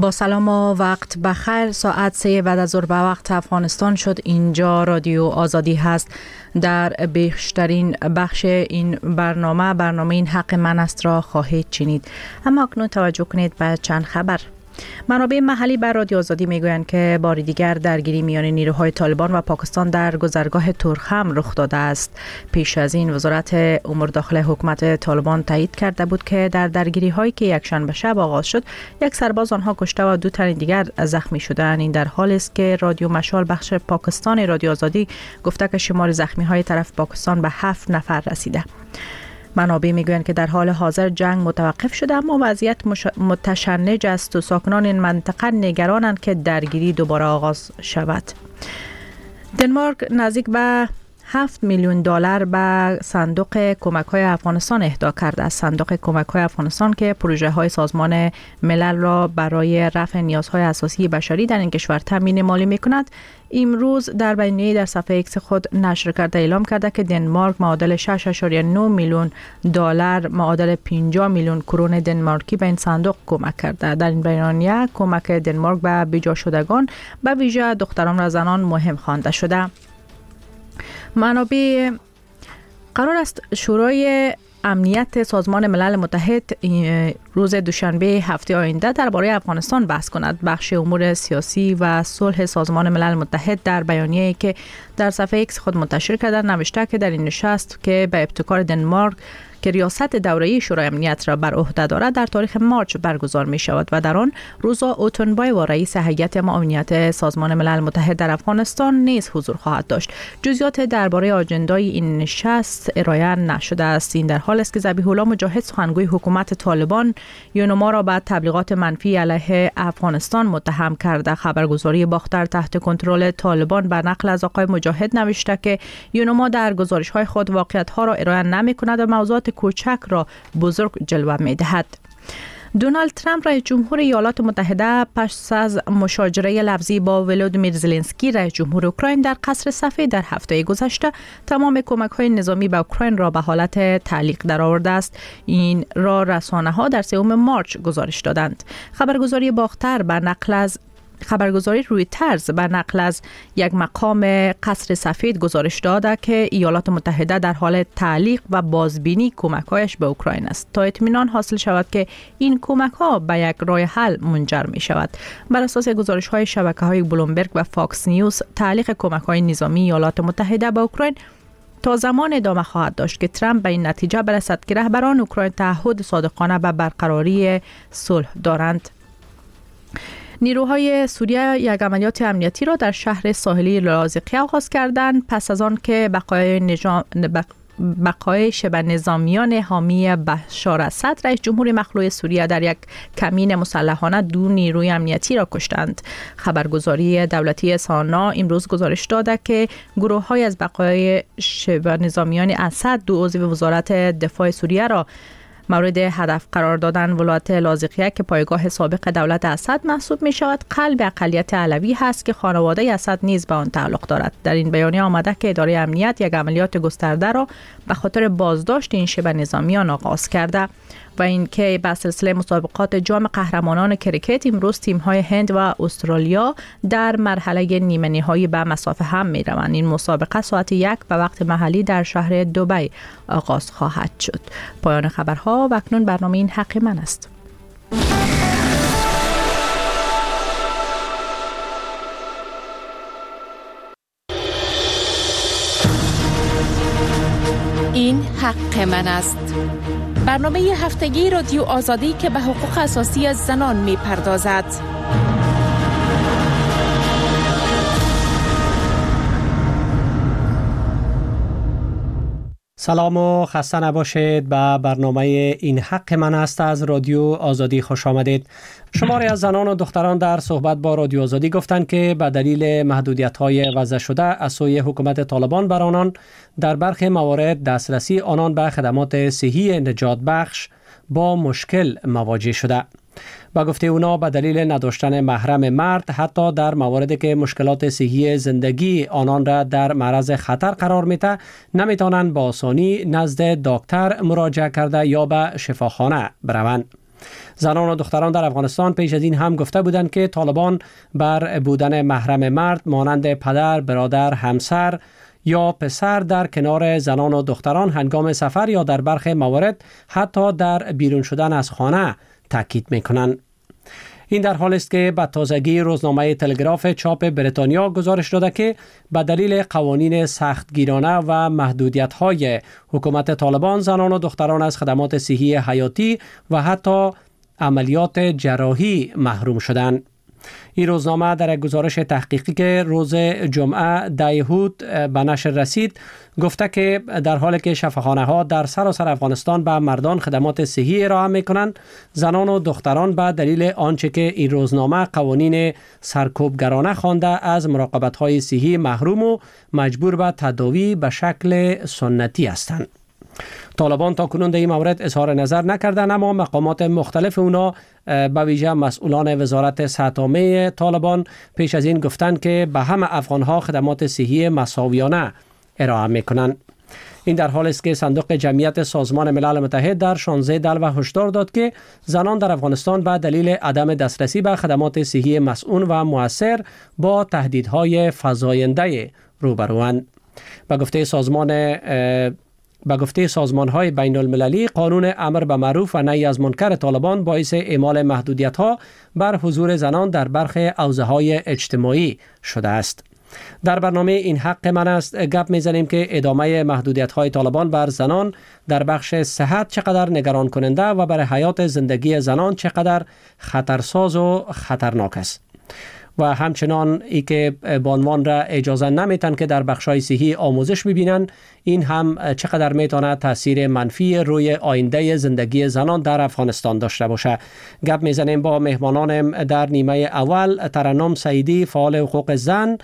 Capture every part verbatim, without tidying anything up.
با سلام و وقت بخیر. ساعت سه بعد از ظهر به وقت افغانستان شد. اینجا رادیو آزادی هست. در بیشترین بخش این برنامه برنامه این حق من است را خواهید شنید. اما اکنون توجه کنید به چند خبر. منابع محلی بر رادیو آزادی میگویند که بار دیگر درگیری میان نیروهای طالبان و پاکستان در گذرگاه تورخم رخ داده است. پیش از این وزارت امور داخلی حکومت طالبان تایید کرده بود که در درگیری هایی که یکشنبه شب آغاز شد، یک سرباز آنها کشته و دو تن دیگر زخمی شدند. این در حالی است که رادیو مشال بخش پاکستان رادیو آزادی گفته که شمار زخمی های طرف پاکستان به هفت نفر رسیده. منابع میگویند که در حال حاضر جنگ متوقف شده، اما وضعیت مش... متشنج است و ساکنان این منطقه نگرانند که درگیری دوباره آغاز شود. دنمارک نزدیک به هفت میلیون دلار به صندوق کمک‌های افغانستان اهدا کرده است. صندوق کمک‌های افغانستان که پروژه‌های سازمان ملل را برای رفع نیازهای اساسی بشری در این کشور تامین مالی می‌کند، امروز در بیانیه‌ای در صفحه ایکس خود نشر کرده اعلام کرده که دنمارک معادل شش ممیز نه میلیون دلار معادل پنجاه میلیون کرون دنمارکی به این صندوق کمک کرده. در این بیانیه کمک دنمارک به بیجا شدگان به ویژه دختران و زنان مهم خوانده شده. منابع قرار است شورای امنیت سازمان ملل متحد روز دوشنبه هفته آینده درباره افغانستان بحث کند. بخش امور سیاسی و صلح سازمان ملل متحد در بیانیه‌ای که در صفحه ایکس خود منتشر کرده نوشته که در این نشست که به ابتکار دنمارک که ریاست دوره‌ای شورای امنیت را بر عهده دارد در تاریخ مارچ برگزار می شود و در آن روزا اوتونبای و رئیس هیئت امنیت سازمان ملل متحد در افغانستان نیز حضور خواهد داشت. جزئیات درباره آجندای این نشست ارائه نشده است. این در حال است که ذبیح الله مجاهد سخنگوی حکومت طالبان یونما را به تبلیغات منفی علیه افغانستان متهم کرده. خبرگزاری باختر تحت کنترل طالبان به نقل از آقای مجاهد نوشته که یونما در گزارش‌های خود واقعیت‌ها را ارائه نمی‌کند و موضوعات کوچک را بزرگ جلوه می‌دهد. دونالد ترامپ رئیس جمهور ایالات متحده پس از مشاجره لفظی با ولودیمیر زلنسکی رئیس جمهور اوکراین در قصر سفید در هفته گذشته تمام کمک‌های نظامی به اوکراین را به حالت تعلیق درآورده است. این را رسانه‌ها در سوم مارچ گزارش دادند. خبرگزاری باختر به نقل از خبرگزاری رویترز به نقل از یک مقام قصر سفید گزارش داده که ایالات متحده در حال تعلیق و بازبینی کمک‌هایش به اوکراین است تا اطمینان حاصل شود که این کمک‌ها به یک راه حل منجر می شود. بر اساس گزارش‌های شبکه‌های بلومبرگ و فاکس نیوز، تعلیق کمک‌های نظامی ایالات متحده به اوکراین تا زمان ادامه خواهد داشت که ترامپ به این نتیجه برسد که رهبران اوکراین تعهد صادقانه به برقراری صلح دارند. نیروهای سوریه یک عملیات امنیتی را در شهر ساحلی لاذقیه آغاز کردند پس از آن که بقایای نظام بقای شبه نظامیان حامی بشار اسد رئیس جمهور مخلوع سوریه در یک کمین مسلحانه دو نیروی امنیتی را کشتند. خبرگزاری دولتی سانا امروز گزارش داده که گروه‌های از بقای شبه نظامیان اسد دو عضو وزارت دفاع سوریه را مورد هدف قرار دادن. ولایت لاذقیه که پایگاه سابق دولت اسد محسوب می شود قلب اقلیت علوی هست که خانواده اسد نیز به آن تعلق دارد. در این بیانیه آمده که اداره امنیت یک عملیات گسترده را به خاطر بازداشت این شبه نظامیان آغاز کرده و اینکه به سلسله مسابقات جام قهرمانان کریکت امروز تیم‌های هند و استرالیا در مرحله نیمه نهایی به مسافه هم می‌روند. این مسابقه ساعت یک به وقت محلی در شهر دبی آغاز خواهد شد. پایان خبرها و اکنون برنامه این حق من است. این حق من است. برنامه هفتگی رادیو آزادی که به حقوق اساسی از زنان می پردازد. سلام و خسته نباشید. به برنامه این حق من است از رادیو آزادی خوش آمدید. شماری از زنان و دختران در صحبت با رادیو آزادی گفتند که به دلیل محدودیت‌های وضع شده از سوی حکومت طالبان بر آنان در برخی موارد دسترسی آنان به خدمات صحی نجات بخش با مشکل مواجه شده. با گفته اونا به دلیل نداشتن محرم مرد حتی در مواردی که مشکلات صحی زندگی آنان را در معرض خطر قرار میده نمیتونن با آسانی نزد دکتر مراجعه کرده یا به شفاخانه بروند. زنان و دختران در افغانستان پیش از این هم گفته بودند که طالبان بر بودن محرم مرد مانند پدر، برادر، همسر یا پسر در کنار زنان و دختران هنگام سفر یا در برخی موارد حتی در بیرون شدن از خانه تاکید می‌کنند. این در حالی است که به تازگی روزنامه تلگراف چاپ بریتانیا گزارش داده که به دلیل قوانین سختگیرانه و محدودیت‌های حکومت طالبان زنان و دختران از خدمات صحی حیاتی و حتی عملیات جراحی محروم شدند. این روزنامه در یک گزارش تحقیقی که روز جمعه ده یهود به نشر رسید گفته که در حالی که شفاخانه ها در سراسر افغانستان به مردان خدمات صحی ارائه می کنند، زنان و دختران به دلیل آنچه که این روزنامه قوانین سرکوبگرانه خوانده از مراقبت های صحی محروم و مجبور به تداوی به شکل سنتی هستند. طالبان تا کنون در این مورد اظهار نظر نکردند، اما مقامات مختلف اونا به ویژه مسئولان وزارت صحت عامه طالبان پیش از این گفتند که به همه افغانها خدمات صحی مساویانه ارائه میکنند. این در حالی است که صندوق جمعیت سازمان ملل متحد در شانزده دلو هشدار داد که زنان در افغانستان به دلیل عدم دسترسی به خدمات صحی مسئول و مؤثر با تهدیدهای فزاینده روبروند. به گفته سازمان به گفته سازمان‌های بین المللی، قانون امر به معروف و نهی از منکر طالبان باعث اعمال محدودیت‌ها بر حضور زنان در برخی حوزه‌های اجتماعی شده است. در برنامه این حق من است گپ می‌زنیم که ادامه محدودیت‌های طالبان بر زنان در بخش صحت چقدر نگران کننده و برای حیات زندگی زنان چقدر خطرساز و خطرناک است. و همچنان ای که بانوان را اجازه نمیتن که در بخشای صحی آموزش ببینن، این هم چقدر میتونه تاثیر منفی روی آینده زندگی زنان در افغانستان داشته باشه. گپ میزنیم با مهمانانم در نیمه اول: ترنم سعیدی، فعال حقوق زن،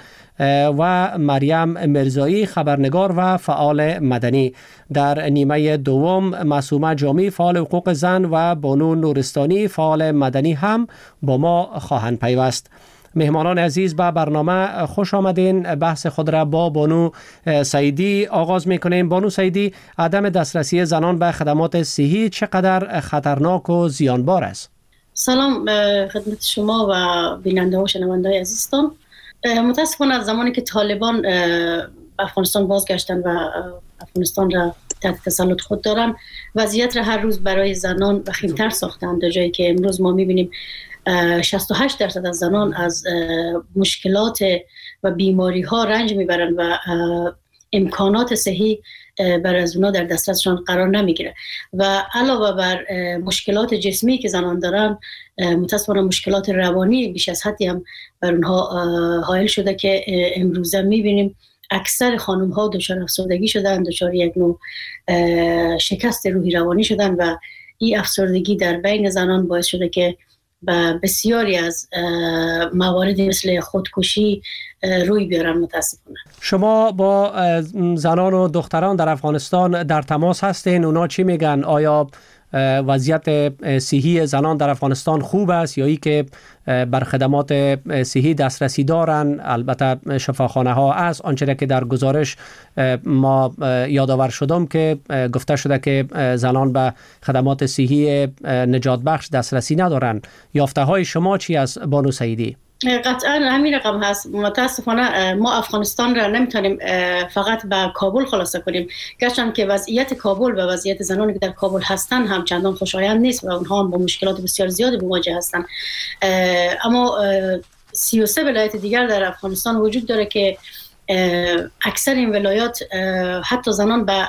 و مریم مرزایی، خبرنگار و فعال مدنی. در نیمه دوم معصومه جامی، فعال حقوق زن، و بانو نورستانی، فعال مدنی هم با ما خواهند پیوست. مهمانان عزیز، به برنامه خوش آمدین. بحث خود را با بانو سعیدی آغاز میکنیم. بانو سعیدی، عدم دسترسی زنان به خدمات صحی چقدر خطرناک و زیانبار است؟ سلام خدمت شما و بیننده و شنونده های عزیزتان. متاسفانه از زمانی که طالبان افغانستان بازگشتن و افغانستان را تحت تسلط خود دارن، وضعیت را هر روز برای زنان وخیم‌تر ساختن، در جایی که امروز ما میبینیم شصت و هشت درصد از زنان از مشکلات و بیماری ها رنج میبرن و امکانات صحی برای از اونا در دسترسشان قرار نمیگیره. و علاوه بر مشکلات جسمی که زنان دارن، متاسفانه مشکلات روانی بیش از حدی هم بر اونها حائل شده که امروزه میبینیم اکثر خانم ها دچار افسردگی شدن، دچار یک نوع شکست روحی روانی شدن و این افسردگی در بین زنان باعث شده که و بسیاری از موارد مثل خودکشی روی بیارن. متاسفانه شما با زنان و دختران در افغانستان در تماس هستین، اونا چی میگن؟ آیا وضعیت صحی زنان در افغانستان خوب است یا ای که بر خدمات صحی دسترسی دارن؟ البته شفاخانه ها است، آنچه که در گزارش ما یادآور شدم که گفته شده که زنان به خدمات صحی نجات بخش دسترسی ندارن. یافته های شما چی است بانو سعیدی؟ قطعا همین رقم هست. متاسفانه ما افغانستان را نمیتونیم فقط به کابل خلاصه کنیم، گرچه که وضعیت کابل و وضعیت زنانی که در کابل هستن هم چندان خوشایند نیست و اونها هم با مشکلات بسیار زیادی مواجه هستن. اما سی و سه ولایت دیگر در افغانستان وجود داره که اکثر این ولایات حتی زنان به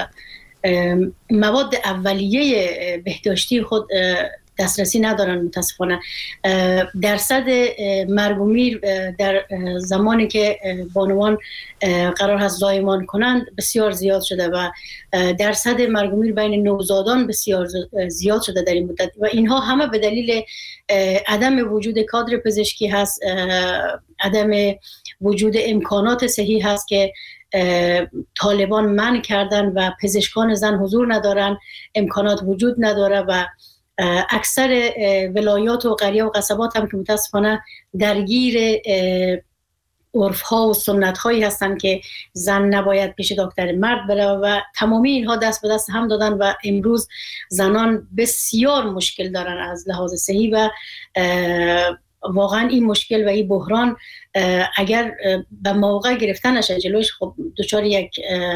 مواد اولیه بهداشتی خود دسترسی ندارن. متاسفانه درصد مرگ و میر در زمانی که بانوان قرار هست زایمان کنند بسیار زیاد شده و درصد مرگ و میر بین نوزادان بسیار زیاد شده در این مدت و اینها همه به دلیل عدم وجود کادر پزشکی هست، عدم وجود امکانات صحی هست که طالبان منع کردن و پزشکان زن حضور ندارن، امکانات وجود نداره و اکثر ولایات و قریه و قصبات هم که متاسفانه درگیر عرف ها و سنت هایی هستن که زن نباید پیش دکتر مرد بره و تمامی اینها دست به دست هم دادن و امروز زنان بسیار مشکل دارن از لحاظ صحی و واقعا این مشکل و این بحران اگر به موقع گرفتن نشه جلوش، خب دچار یک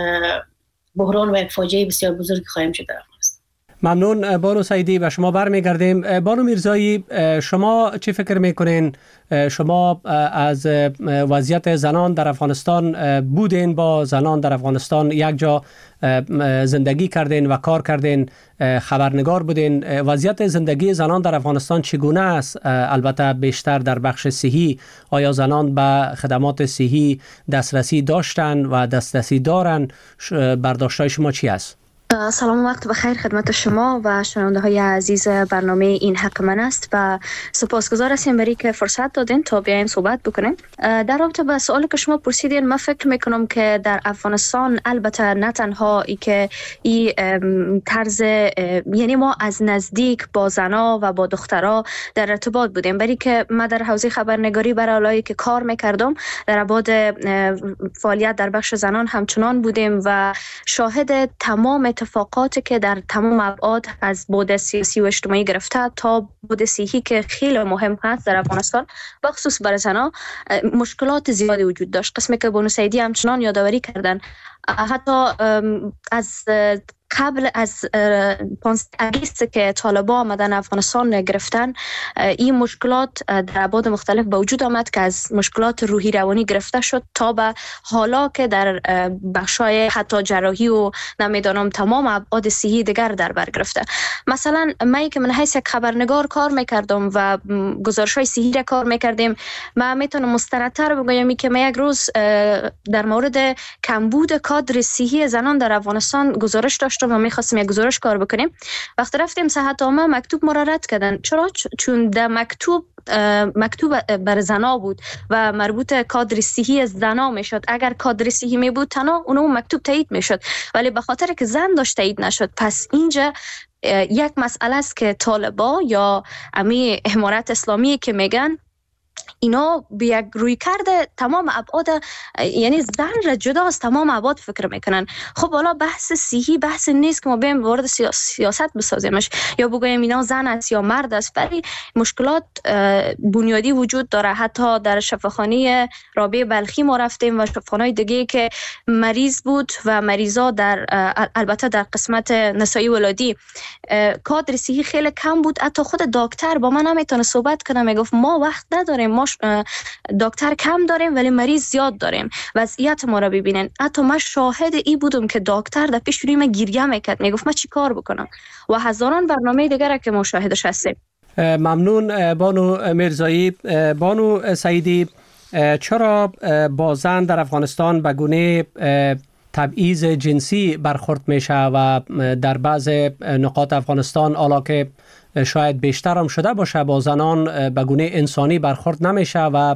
بحران و یک فاجعه بسیار بزرگ خواهیم شد در افغانستان. ممنون بانو سعیدی. و شما برمیگردیم. بانو میرزایی، شما چی فکر میکنین؟ شما از وضعیت زنان در افغانستان بودین، با زنان در افغانستان یک جا زندگی کردین و کار کردین، خبرنگار بودین. وضعیت زندگی زنان در افغانستان چگونه است؟ البته بیشتر در بخش صحی، آیا زنان به خدمات صحی دسترسی داشتن و دسترسی دارن؟ برداشت‌های شما چی است؟ سلام و وقت بخیر خدمت شما و شنونده های عزیز برنامه این حق من است و سپاسگزار هستیم برای که فرصت دادین تا بیایم صحبت بکنیم. در رابطه با سوالی که شما پرسیدین، من فکر میکنم که در افغانستان البته نه تنها ای که این طرز، یعنی ما از نزدیک با زنا و با دخترها در ارتباط بودیم، برای که من در حوزه خبرنگاری برای علایی که کار میکردم در ابعاد فعالیت در بخش زنان همچنان بودیم و شاهد تمام اتفاقاتی که در تمام ابعاد از بعد سیاسی و اجتماعی گرفته تا بعد صحی که خیلی مهم هست در افغانستان، بخصوص برای زنان مشکلات زیادی وجود داشت. قسمی که بانو سعیدی همچنان یادآوری کردن، حتی از قبل از پانزده آگوست که طالبان آمدن افغانستان گرفتن، این مشکلات در ابعاد مختلف به وجود آمد که از مشکلات روحی روانی گرفته شد تا به حالا که در بخشای حتی جراحی و نمیدانم تمام ابعاد صحی دیگر در بر گرفته. مثلا من که من حیث یک خبرنگار کار میکردم و گزارش‌های صحی را کار میکردیم، من میتونم مستندتر بگویم که من یک روز در مورد کمبود کادر صحی زنان در افغانستان گزارش داشتم و میخواستیم یک گزارش کار بکنیم. وقتی رفتیم صحت عامه، مکتوب ما را رد کردن. چرا؟ چون در مکتوب مکتوب بر زنا بود و مربوط کادر صحی زنا میشد. اگر کادر صحی می بود تنها اون مکتوب تایید میشد، ولی به خاطر که زن داشت تایید نشد. پس اینجا یک مسئله است که طالبا یا امی امارت اسلامی که میگن اینا به یک روی کرده تمام ابعاد، یعنی زن را جدا از تمام ابعاد فکر میکنن. خب حالا بحث صحی بحث نیست که ما بیم وارد سیاست بسازیمش یا بگویم اینا زن است یا مرد است، ولی مشکلات بنیادی وجود داره. حتی در شفاخانه رابعه بلخی ما رفتیم و شفاخانه‌های دیگه که مریض بود و مریضا در البته در قسمت نسایی ولادی کادر صحی خیلی کم بود. حتی خود دکتر با من نمیتونه صحبت کنه، میگفت ما وقت نداریم، ما دکتر کم داریم ولی مریض زیاد داریم، وضعیت ما را ببینن. حتی من شاهد ای بودم که دکتر در پیش روی من گریه میکرد، میگفت من چی کار بکنم و هزاران برنامه دیگر که ما شاهدش هستیم. ممنون بانو میرزایی. بانو سعیدی، چرا با زن در افغانستان به گونه تبعیض جنسی برخورد میشه و در بعض نقاط افغانستان حالا که شاید بیشتر هم شده باشه با زنان به گونه انسانی برخورد نمیشه و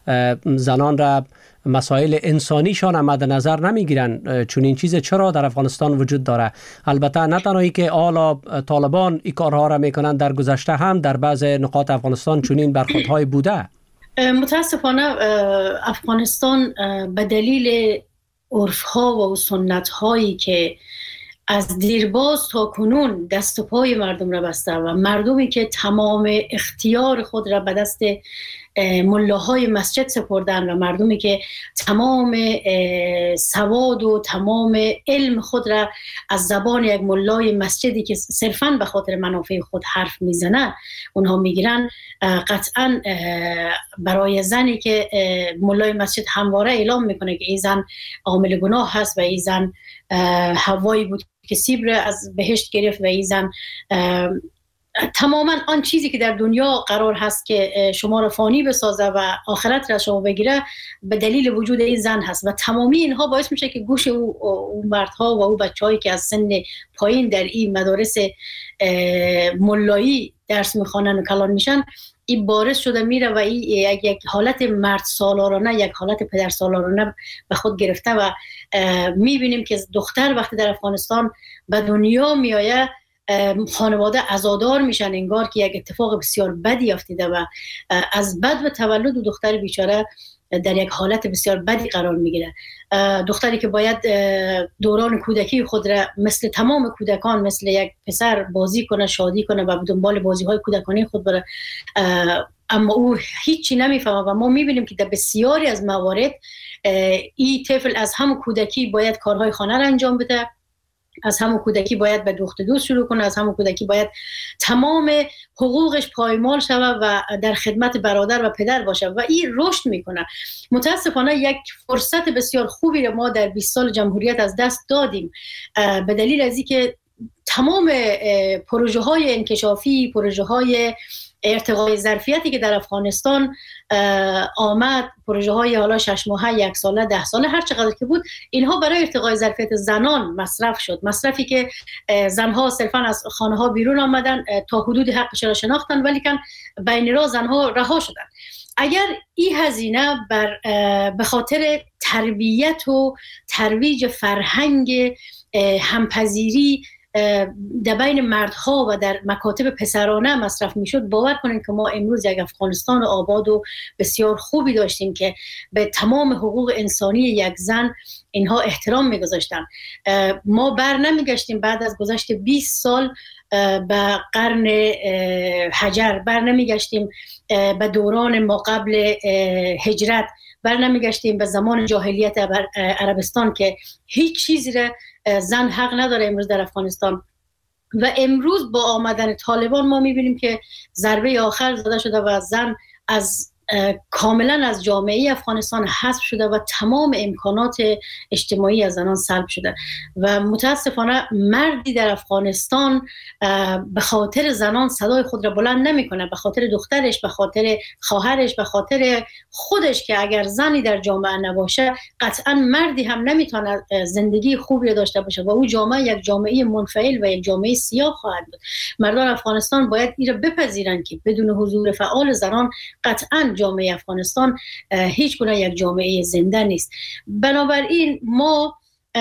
زنان را مسائل انسانیشان مد نظر نمیگیرن؟ چون این چیز چرا در افغانستان وجود داره؟ البته نه تنهایی که حالا طالبان این کارها را میکنن، در گذشته هم در بعض نقاط افغانستان چنین برخوردهای بوده. متاسفانه افغانستان به دلیل عرف‌ها و سنت‌هایی که از دیرباز تا کنون دست و پای مردم را بسته و مردمی که تمام اختیار خود را به دست ملاهای مسجد سپردن و مردمی که تمام سواد و تمام علم خود را از زبان یک ملای مسجدی که صرفاً به خاطر منافع خود حرف میزنه اونها میگیرن، قطعاً برای زنی که ملای مسجد همواره اعلام میکنه که این زن عامل گناه هست و این زن هوایی بود که سیب را از بهشت گرفت و این زن تماما آن چیزی که در دنیا قرار هست که شما را فانی بسازه و آخرت را شما بگیره به دلیل وجود این زن هست و تمامی اینها باعث میشه که گوش او, او مردها و او بچه‌هایی که از سن پایین در این مدارس ملایی درس میخوانن و کلان میشن این بارز شده میره و این یک, یک حالت مرد سالارانه، یک حالت پدر سالارانه به خود گرفته و میبینیم که دختر وقتی در افغانستان به دنیا میآید خانواده عزادار میشن، انگار که یک اتفاق بسیار بدی افتیده و از بد و تولد و دختر بیچاره در یک حالت بسیار بدی قرار میگیره. دختری که باید دوران کودکی خود را مثل تمام کودکان، مثل یک پسر بازی کنه، شادی کنه و به دنبال بازی های کودکانی خود بره، اما او هیچی نمیفهمه و ما میبینیم که در بسیاری از موارد این طفل از همون کودکی باید کارهای خانه را انجام بده، از همون کودکی باید به دوخت دوست شروع کنه، از همون کودکی باید تمام حقوقش پایمال شود و در خدمت برادر و پدر باشه و این رشد میکنه. متاسفانه یک فرصت بسیار خوبی رو ما در بیست سال جمهوریت از دست دادیم به دلیل از اینکه تمام پروژه های انکشافی، پروژه های ارتقای ظرفیتی که در افغانستان آمد، پروژه های حالا شش ماهه، یک ساله، ده ساله، هر چقدر که بود، اینها برای ارتقای ظرفیت زنان مصرف شد. مصرفی که زنها صرفا از خانه ها بیرون آمدن، تا حدود حقش را شناختن ولی کن بین راه زنها رها شدن. اگر این هزینه بر به خاطر تربیت و ترویج فرهنگ همپذیری در بین مردها و در مکاتب پسرانه مصرف میشد، باور کنید که ما امروز یک افغانستان آباد و بسیار خوبی داشتیم که به تمام حقوق انسانی یک زن اینها احترام میگذاشتن. ما بر نمیگشتیم بعد از گذشت بیست سال به قرن حجر، بر نمیگشتیم به دوران ما قبل هجرت، بر نمیگشتیم به زمان جاهلیت عربستان که هیچ چیزی را زن حق نداره امروز در افغانستان. و امروز با آمدن طالبان ما میبینیم که ضربه آخر زده شده و زن از کاملا از جامعه افغانستان حذف شده و تمام امکانات اجتماعی از زنان سلب شده و متاسفانه مردی در افغانستان به خاطر زنان صدای خود را بلند نمیکنه، به خاطر دخترش، به خاطر خواهرش، به خاطر خودش که اگر زنی در جامعه نباشه قطعا مردی هم نمیتونه زندگی خوبی داشته باشه و او جامعه یک جامعه منفعل و یک جامعه سیاه خواهد بود. مردان افغانستان باید این را بپذیرند که بدون حضور فعال زنان قطعا جامعه افغانستان هیچ گونه یک جامعه زنده نیست. بنابراین ما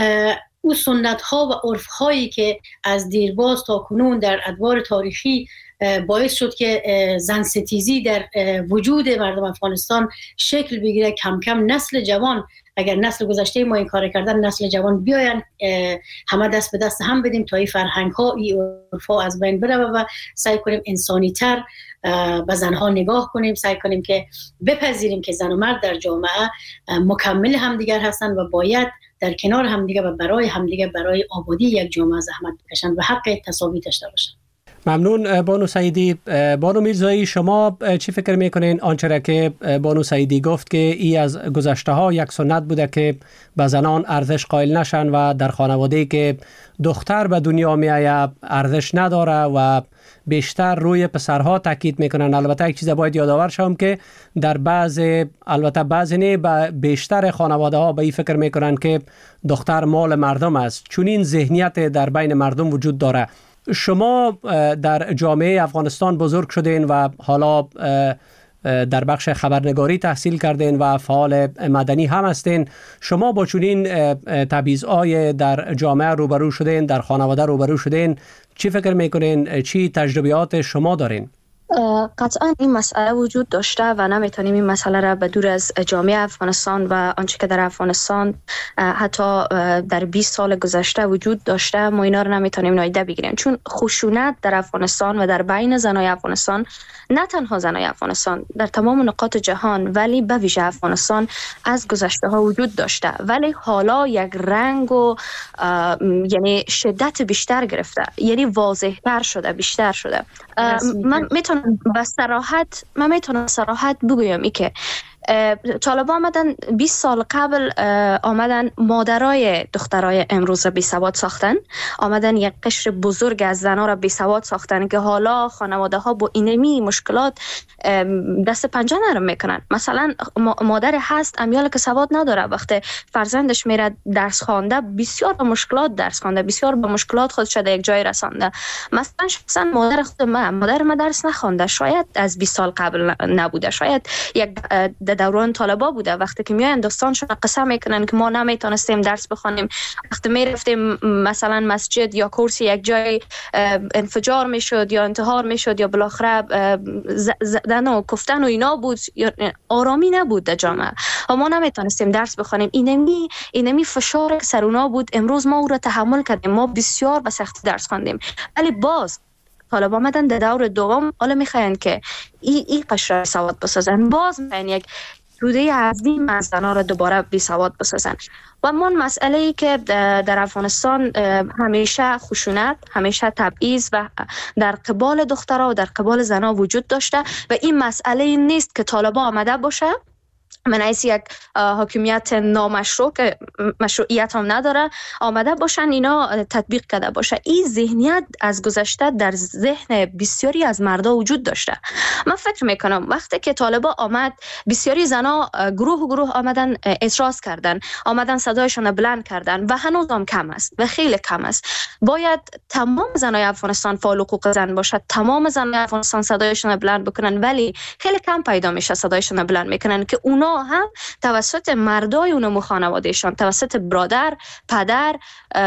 او سنت ها و عرف هایی که از دیرباز تا کنون در ادوار تاریخی باعث شد که زن ستیزی در وجود مردم افغانستان شکل بگیره، کم کم نسل جوان، اگر نسل گذشته ما این کار کردن، نسل جوان بیاین همه دست به دست هم بدیم تا این فرهنگ ها، این عرف ها از بین بره و سعی کنیم انسانی تر به زنها نگاه کنیم، سعی کنیم که بپذیریم که زن و مرد در جامعه مکمل همدیگر هستن و باید در کنار همدیگر و برای همدیگر برای آبادی یک جامعه زحمت بکشن و حق تساوی داشته باشن. ممنون بانو سعیدی. بانو میرزایی، شما چی فکر میکنین آنچه را که بانو سعیدی گفت که ای از گذشته ها یک سنت بوده که به زنان ارزش قائل نشن و در خانواده که دختر به دنیا می آید ارزش نداره و بیشتر روی پسرها تاکید میکنن؟ البته یک چیز باید یادآور شوم که در بعض، البته بعضی نه، بیشتر خانواده ها به این فکر میکنن که دختر مال مردم است. چون این ذهنیت در بین مردم وجود داره. شما در جامعه افغانستان بزرگ شدین و حالا در بخش خبرنگاری تحصیل کردین و فعال مدنی هم هستین. شما با چنین تبعیض‌های در جامعه روبرو شدین، در خانواده روبرو شدین، چی فکر میکنین؟ چی تجربیات شما دارین؟ قطعا این مسئله وجود داشته و نمیتونیم این مسئله را به دور از جامعه افغانستان و آنچه که در افغانستان حتی در بیست سال گذشته وجود داشته ما اینا رو نمیتونیم نادیده بگیریم، چون خشونت در افغانستان و در بین زنای افغانستان، نه تنها زنای افغانستان، در تمام نقاط جهان ولی به ویژه افغانستان از گذشته ها وجود داشته، ولی حالا یک رنگ و یعنی شدت بیشتر گرفته، یعنی واضح تر شده، بیشتر شده. من میتونم به صراحت من میتونم صراحت بگویم ای که طالبان آمدن بیست سال قبل، آمدن مادرای دخترای امروز را بی سواد ساختن، آمدن یک قشر بزرگ از زنها را بی سواد ساختن که حالا خانواده ها با اینمی مشکلات دست پنجه نرم میکنن. مثلا مادر هست امیال که سواد نداره، وقتی فرزندش میره درس خوانده بسیار با مشکلات درس خوانده، بسیار با مشکلات خودش در یک جای رسانده. مثلا شخصا مادر خود من، مادر من درس نخوانده، شاید از بیست سال قبل نبوده، شاید یک در دوران طالبا بوده. وقتی که میاین دوستانشون قسم میکنن که ما نمیتونستیم درس بخونیم، وقتی میرفتیم مثلا مسجد یا کورسی یک جای انفجار میشد یا انتحار میشد یا بالاخره زدن و کفتن و اینا بود، آرامی نبود در جامعه و ما نمیتونستیم درس بخونیم. اینمی اینمی فشار سر اونا بود. امروز ما او را تحمل کردیم، ما بسیار به سختی درس خواندیم، ولی باز طالب آمدن در دور دوم حالا میخواین که این ای قشر سواد بسازن، باز میخواین یک توده عظیم از زنها را دوباره بی سواد بسازن. و من مسئله ای که در افغانستان همیشه خشونت، همیشه تبعیض و در قبال دخترها و در قبال زنها وجود داشته و این مسئله نیست که طالبا آمده باشه من ایسی یک حاکمیت نامشروع که مشروعیت هم نداره آمده باشن اینا تطبیق کرده باشه. این ذهنیت از گذشته در ذهن بسیاری از مردا وجود داشته. من فکر میکنم وقتی که طالبا آمد بسیاری زنا گروه و گروه آمدن اعتراض کردن، آمدن صدایشون بلند کردن و هنوز هم کم است و خیلی کم است. باید تمام زنای افغانستان فعال حقوق زن باشد، تمام زنای افغانستان صدایشون بلند بکنن، ولی خیلی کم پیدا میشه صدایشون بلند میکنن که اونا هم توسط مردای اونم خانوادهشان، توسط برادر، پدر،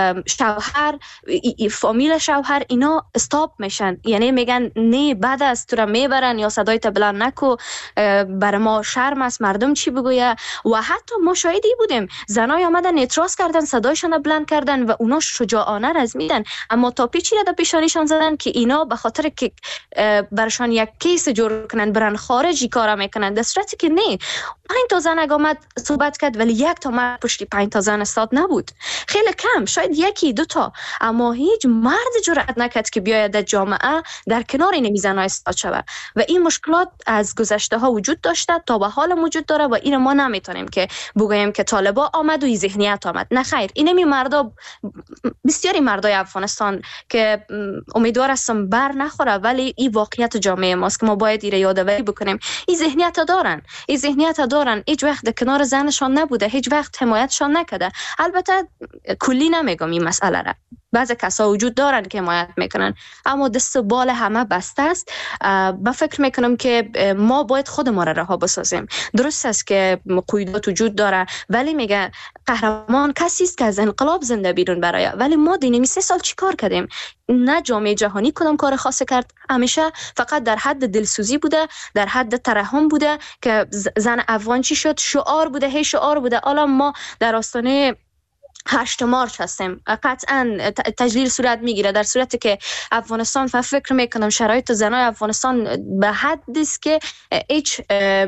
شوهر، فامیل شوهر اینا استاپ میشن. یعنی میگن نه بعد از تو را میبرن یا صدایت بلند نکو، بر ما شرم است مردم چی بگویه. و حتی ما شاهدی بودیم زنای آمدن اعتراض کردن، صدایشان بلند کردن و اونا شجاعانه رزمیدن، اما تا پیچی را در پیشانیشان زدن که اینا به خاطر که برشان یک کیس جور کنن برن خارجی کارا میکنن، در صورتی که نه. پنج تا زن آمد صحبت کرد ولی یک تا مرد پشتی پنج تا زن استاد نبود، خیلی کم، شاید یکی دو تا، اما هیچ مرد جرأت نکرد که بیاید در جامعه در کنار این زن‌ها استاد شود. و این مشکلات از گذشته ها وجود داشته، تا به حال وجود داره و این ما نمیتونیم که بگوییم که طالبا آمد و این ذهنیت آمد. نه خیر، اینمی مردا، بسیاری مردای افغانستان که امیدوار هستم بر نخوره، ولی این واقعیت جامعه ماست که ما باید این یادآوری بکنیم. این ذهنیت دارن، این ذهنیت دارن، هیچ وقت در کنار زنشان نبوده، هیچ وقت حمایتشان نکرده. البته کلی نمیگم این مسئله را، بعضی کسا وجود دارن که حمایت میکنن، اما دست و بال همه بسته است. با فکر میکنم که ما باید خود ما را رها بسازیم. درست است که قیودات وجود داره، ولی میگه قهرمان کسی است که از انقلاب زنده بیرون برای. ولی ما دینمی سه سال چی کار کردیم؟ نه جامعه جهانی کدام کار خاصی کرد، همیشه فقط در حد دلسوزی بوده، در حد ترحم بوده که زن افغان چی شد، شعار بوده، هی شعار بوده. حالا ما در آستانه هشت مارچ هستیم، قطعا تجلیل صورت میگیره، در صورتی که افغانستان فکر میکنم شرایط زنای افغانستان به حدی است که هیچ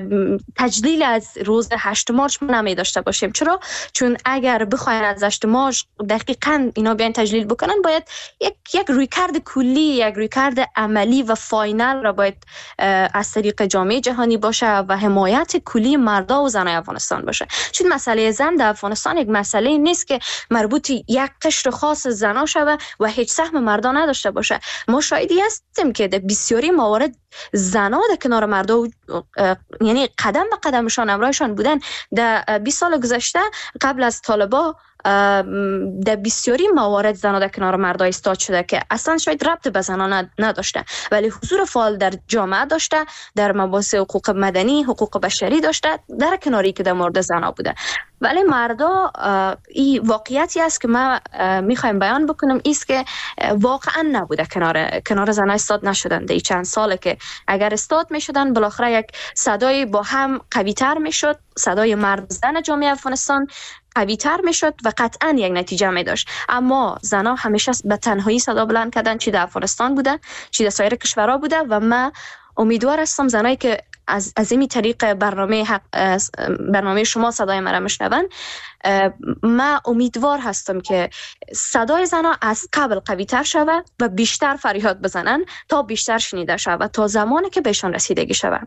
تجلیل از روز هشت مارچ نمی داشته باشیم. چرا؟ چون اگر بخواین از هشت مارچ دقیقاً اینا بیان تجلیل بکنن، باید یک یک رویکرد کلی، یک رویکرد عملی و فاینال را باید از طریق جامعه جهانی باشه و حمایت کلی مردا و زنای افغانستان باشه. چون مسئله زن در افغانستان یک مسئله نیست که مربوط یک قشر خاص زنا شوه و هیچ سهم مردا نداشته باشه. ما شاهدی هستیم که در بسیاری موارد زنا در کنار مردا، یعنی قدم به قدمشان همراهشان بودن. در بیست سال گذشته قبل از طالبا در بسیاری موارد زنا در کنار مردا ایستاد شده که اصلا شاید ربط به زنا نداشته، ولی حضور فعال در جامعه داشته، در مباحث حقوق مدنی، حقوق بشری داشته، در کناری که در مورد زنا بوده. ولی مردا این واقعیتی است که ما میخوایم بیان بکنم است که واقعا نبوده، کنار کنار زنا استاد نشدن. در چند ساله که اگر استاد میشدن بالاخره یک صدای با هم قوی تر میشد، صدای مرد زن جامعه افغانستان قوی تر میشد و قطعا یک نتیجه می داشت. اما زنا همیشه به تنهایی صدا بلند کردن، چی در افغانستان بوده چی در سایر کشورها بوده. و من امیدوار هستم زنایی که از از این طریق برنامه حق برنامه شما صدای مرا میشنون، من امیدوار هستم که صدای زنها از قبل قوی تر شود و بیشتر فریاد بزنن تا بیشتر شنیده شود، تا زمانی که بهشان رسیدگی شود.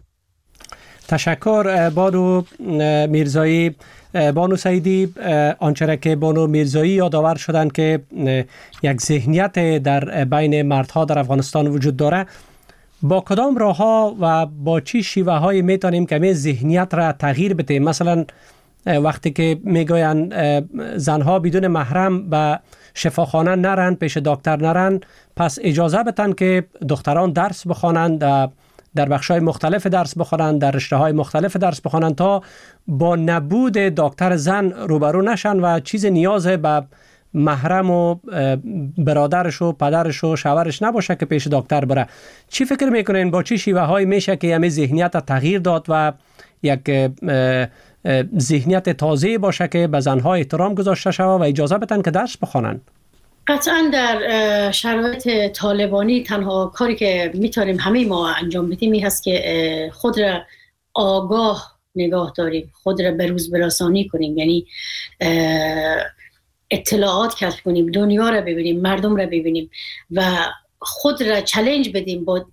تشکر بانو میرزایی. بانو سعیدی، آنچه که بانو میرزایی یادآور شدن که یک ذهنیت در بین مردها در افغانستان وجود داره، با کدام راه ها و با چی شیوه های میتونیم که می ذهنیت را تغییر بدیم؟ مثلا وقتی که میگوین زنها بدون محرم به شفاخانه نرن، پیش دکتر نرن، پس اجازه بدن که دختران درس بخوانند در بخش‌های مختلف درس بخوانند، در رشته‌های مختلف درس بخوانند تا با نبود دکتر زن روبرو نشن و چیز نیاز به محرم و برادرش و پدرش و شوهرش نباشه که پیش دکتر بره. چی فکر میکنین با چی شیوه های میشه که همه ذهنیت تغییر داد و یک ذهنیت تازه باشه که به زنها احترام گذاشته شود و اجازه بدن که درس بخوانن؟ قطعا در شرایط طالبانی تنها کاری که میتونیم همه ما انجام بدیم این هست که خود را آگاه نگاه داریم، خود را به روز برسانی کنیم، یعنی اطلاعات کسب کنیم، دنیا را ببینیم، مردم را ببینیم و خود را چالش بدیم با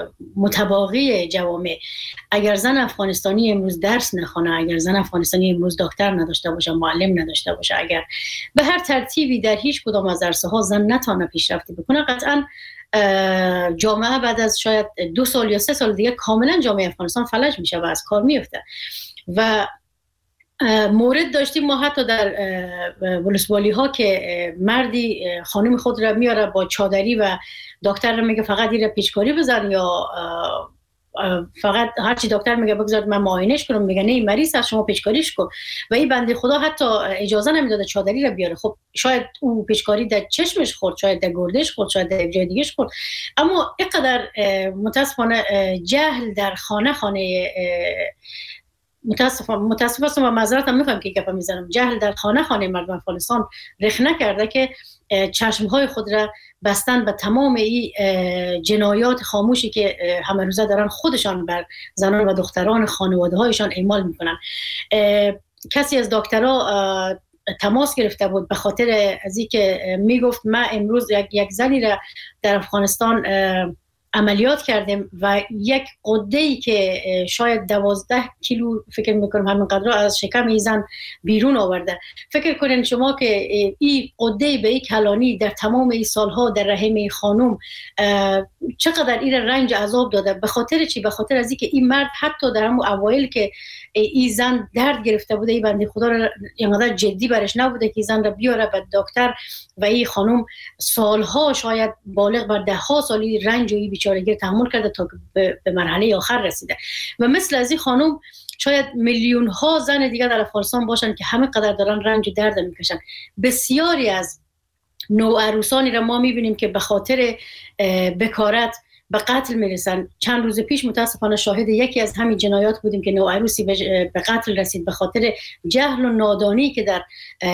متباقی جوامع. اگر زن افغانستانی امروز درس نخونه، اگر زن افغانستانی امروز دکتر نداشته باشه، معلم نداشته باشه، اگر به هر ترتیبی در هیچ کدام از عرصه‌ها زن نتونه پیشرفتی بکنه، قطعا جامعه بعد از شاید دو سال یا سه سال دیگه کاملا جامعه افغانستان فلج میشه و از کار میفته. و مورد داشتیم ما حتی در ولسوالی ها که مردی خانم خود را میاره با چادری و دکتر را میگه فقط این را پیچکاری بزن یا فقط هرچی دکتر میگه بگذار من معاینش کنم، میگه نه مریض هست شما پیچکاریش کن. و این بنده خدا حتی اجازه نمیداده چادری را بیاره. خب شاید اون پیچکاری در چشمش خورد، شاید در گردش خورد، شاید در جای دیگه خورد، اما اینقدر متاسفانه جهل در خانه خانه متاسفم متاسفم و معذرت میخوام که گپ میزنم، جهل در خانه خانه مردم افغانستان رخ نکرده که چشمهای خود را بستن به تمام این جنایات خاموشی که همه روزه دارن خودشان بر زنان و دختران خانواده هایشان اعمال میکنن. کسی از دکترها تماس گرفته بود به خاطر از اینکه میگفت من امروز یک, یک زنی را در افغانستان عملیات کردیم و یک قده‌ای که شاید دوازده کیلو فکر میکنم همینقدر از شکم این زن بیرون آورده. فکر کنین شما که این قده‌ای به این کلانی در تمام این سالها در رحم این خانم چقدر این رنج عذاب داده. به خاطر چی؟ به خاطر از اینکه این مرد حتی در همون اوایل که این زن درد گرفته بوده، این بنده خدا را اینقدر جدی برش نبوده که این زن را بیاره به دکتر و این خانم سالها شاید بالغ بر ده ها سالی رنج و این بیچارگی تحمل کرده تا به مرحله آخر رسیده. و مثل از این خانم شاید میلیون ها زن دیگه در افغانستان باشن که همه قدر دارن رنج و درد میکشن. بسیاری از نوعروسانی را ما میبینیم که به خاطر بکارت به قتل میرسن. چند روز پیش متاسفانه شاهد یکی از همین جنایات بودیم که نوعروسی به قتل رسید به خاطر جهل و نادانی که در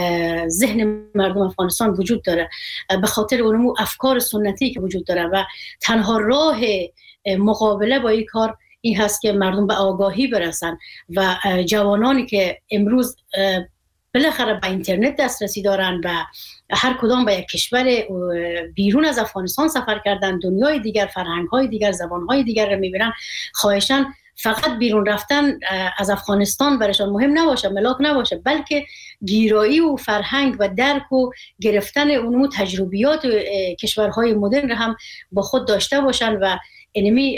ذهن مردم افغانستان وجود داره، به خاطر اون افکار سنتی که وجود داره. و تنها راه مقابله با این کار این هست که مردم به آگاهی برسن و جوانانی که امروز بالاخره به اینترنت دسترسی دارن و هر کدام به یک کشور بیرون از افغانستان سفر کردن، دنیای دیگر، فرهنگ‌های دیگر، زبان‌های دیگر رو می‌بینن، خواهشاً فقط بیرون رفتن از افغانستان برشان مهم نباشه، ملاک نباشه، بلکه گیرایی و فرهنگ و درک و گرفتن اون تجربیات کشورهای مدرن رو هم با خود داشته باشن و اینمی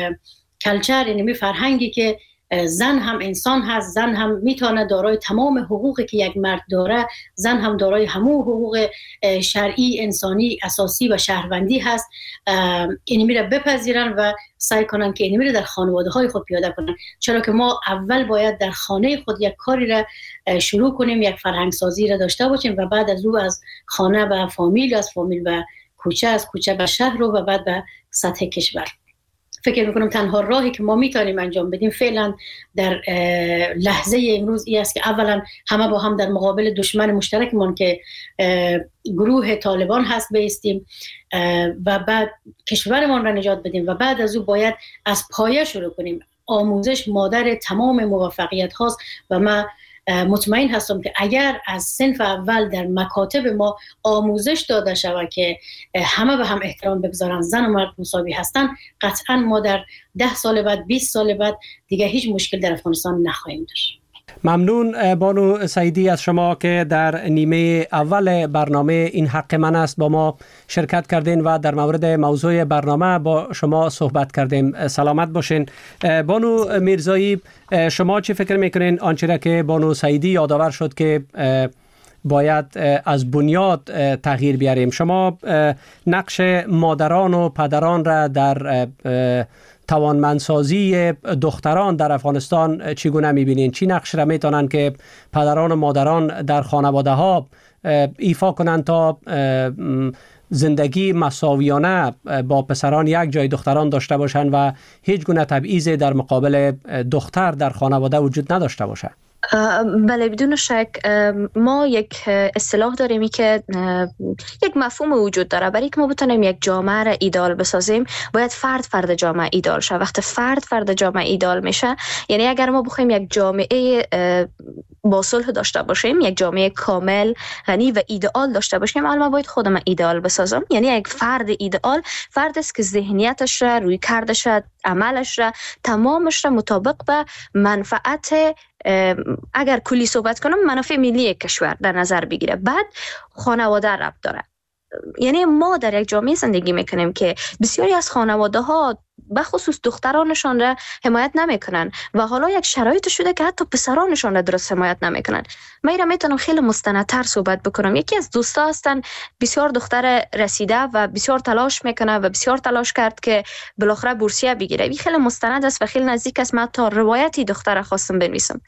کلچر، اینمی فرهنگی که زن هم انسان هست، زن هم میتونه دارای تمام حقوقی که یک مرد داره، زن هم دارای همون حقوق شرعی، انسانی، اساسی و شهروندی هست. اینمی را بپذیرن و سعی کنن که اینمی را در خانواده های خود پیاده کنن، چرا که ما اول باید در خانه خود یک کاری را شروع کنیم، یک فرهنگ سازی را داشته باشیم و بعد از او از خانه به فامیل، از فامیل به کوچه، از کوچه به شهر و بعد به سطح کشور. فکر میکنم تنها راهی که ما میتونیم انجام بدیم فعلا در لحظه امروز این است که اولا همه با هم در مقابل دشمن مشترکمان که گروه طالبان هست بایستیم و بعد کشورمان را نجات بدیم و بعد از او باید از پایه شروع کنیم. آموزش مادر تمام موفقیت هاست و من مطمئن هستم که اگر از صنف اول در مکاتب ما آموزش داده شود که همه به هم احترام بگذارن، زن و مرد مساوی هستن، قطعا ما در ده سال بعد، بیست سال بعد دیگه هیچ مشکل در افغانستان نخواهیم داشت. ممنون بانو سعیدی از شما که در نیمه اول برنامه این حق من است با ما شرکت کردین و در مورد موضوع برنامه با شما صحبت کردیم. سلامت باشین. بانو میرزایی، شما چی فکر میکنین آنچه که بانو سعیدی یادآور شد که باید از بنیاد تغییر بیاریم؟ شما نقش مادران و پدران را در توانمندسازی دختران در افغانستان چگونه می‌بینین؟ چی نقش را میتونن که پدران و مادران در خانواده ها ایفا کنند تا زندگی مساویانه با پسران یک جای دختران داشته باشند و هیچ گونه تبعیض در مقابل دختر در خانواده وجود نداشته باشه؟ بله، بدون شک ما یک اصطلاح داریم که یک مفهوم وجود داره. برای که ما بتونیم یک جامعه را ایدال بسازیم باید فرد فرد جامعه ایدال شه. وقتی فرد فرد جامعه ایدال میشه، یعنی اگر ما بخوایم یک جامعه با صلح داشته باشیم، یک جامعه کامل غنی و ایدئال داشته باشیم، اما باید خودم ایدئال بسازم. یعنی یک فرد ایدئال فرد است که ذهنیتش را، روی کردش را، عملش را، تمامش را مطابق به منفعت، اگر کلی صحبت کنم، منافع ملی کشور در نظر بگیره. بعد خانواده ربط داره. یعنی ما در یک جامعه زندگی میکنیم که بسیاری از خانواده ها به خصوص دخترانشان را حمایت نمیکنن و حالا یک شرایط شده که حتی پسرانشان را درست حمایت نمیکنن. من ایرا میتونم خیلی مستندتر صحبت بکنم. یکی از دوستا هستن بسیار دختر رسیده و بسیار تلاش میکنه و بسیار تلاش کرد که بالاخره بورسیه بگیره. این خیلی مستند است و خیلی نزدیک است. من تا روایتی دختر خواستم بنویسم.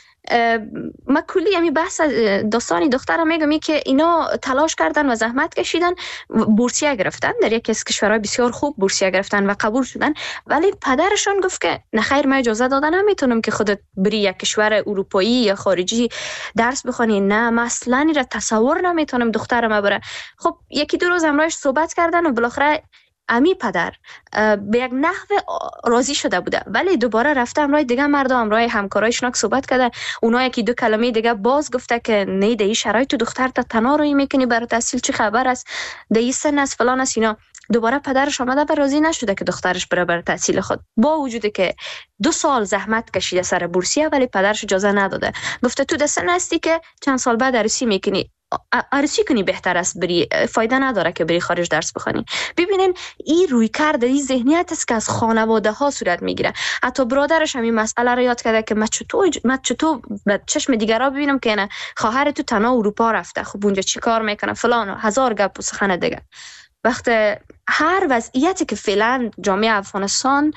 من کلی همی بحث داستانی دخترم میگم که اینا تلاش کردن و زحمت کشیدن، بورسیه گرفتن، در یکی از کشورهای بسیار خوب بورسیه گرفتن و قبول شدن، ولی پدرشون گفت که نه خیر، من اجازه دادن نمیتونم که خودت بری یک کشور اروپایی یا خارجی درس بخونی. نه، من اصلا این را تصور نمیتونم دخترم بره. خب یکی دو روز همراهش صحبت کردن و بالاخره امی پدر به یک نحو راضی شده بوده، ولی دوباره رفته همراه دیگه مردم، همراه همکارایشون صحبت کرده. اونا یکی دو کلمه دیگه باز گفته که نه، در این شرایط دختر تا تنها روی میکنی، برای تحصیل چی خبر است، در این سن است، فلان است. اینا دوباره پدرش آمده و راضی نشده که دخترش بره برای تحصیل خود، با وجودی که دو سال زحمت کشیده سر بورسیه، ولی پدرش اجازه نداده. گفته تو در سن هستی که چند سال بعد عروسی میکنی، عروسی کنی بهتر است، بری، فایده نداره که بری خارج درس بخونی. ببینین این روی کرده، این ذهنیت است که از خانواده ها صورت میگیره. حتی برادرش هم این مسئله رو یاد کرده که من چطور من چطور به چشم دیگرا ببینم که نه خواهر تو تنها اروپا رفته، خب اونجا چی کار میکنه، فلان و هزار گپ و سخن دیگه. وقتی هر وضعیتی که فعلا جامعه افغانستان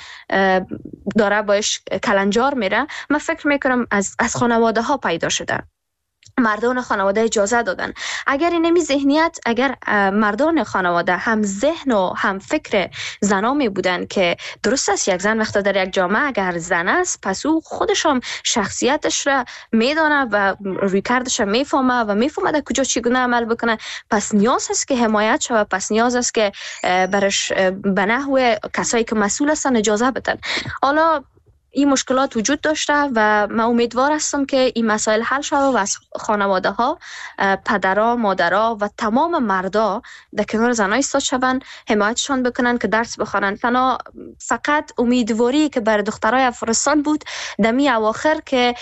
داره باش کلنجار میره، من فکر میکنم از از خانواده ها پیدا شده. مردان خانواده اجازه دادن. اگر اینمی ذهنیت، اگر مردان خانواده هم ذهن و هم فکر زنامی بودن که درست است یک زن وقتی در یک جامعه اگر زن است، پس او خودش هم شخصیتش را میدانه و روی کردش را میفهمه و میفهمه در کجا چگونه عمل بکنه، پس نیاز است که حمایت شود، پس نیاز است که برش به نحو کسایی که مسئول هستن اجازه بدن. حالا این مشکلات وجود داشته و من امیدوار هستم که این مسائل حل شود و از خانواده ها، پدرها، مادرها و تمام مردا در کنار زنها ایستاد شوند، حمایتشان بکنن که درس بخوانند. تنها فقط امیدواری که بر دخترای افغانستان بود دمی اواخر که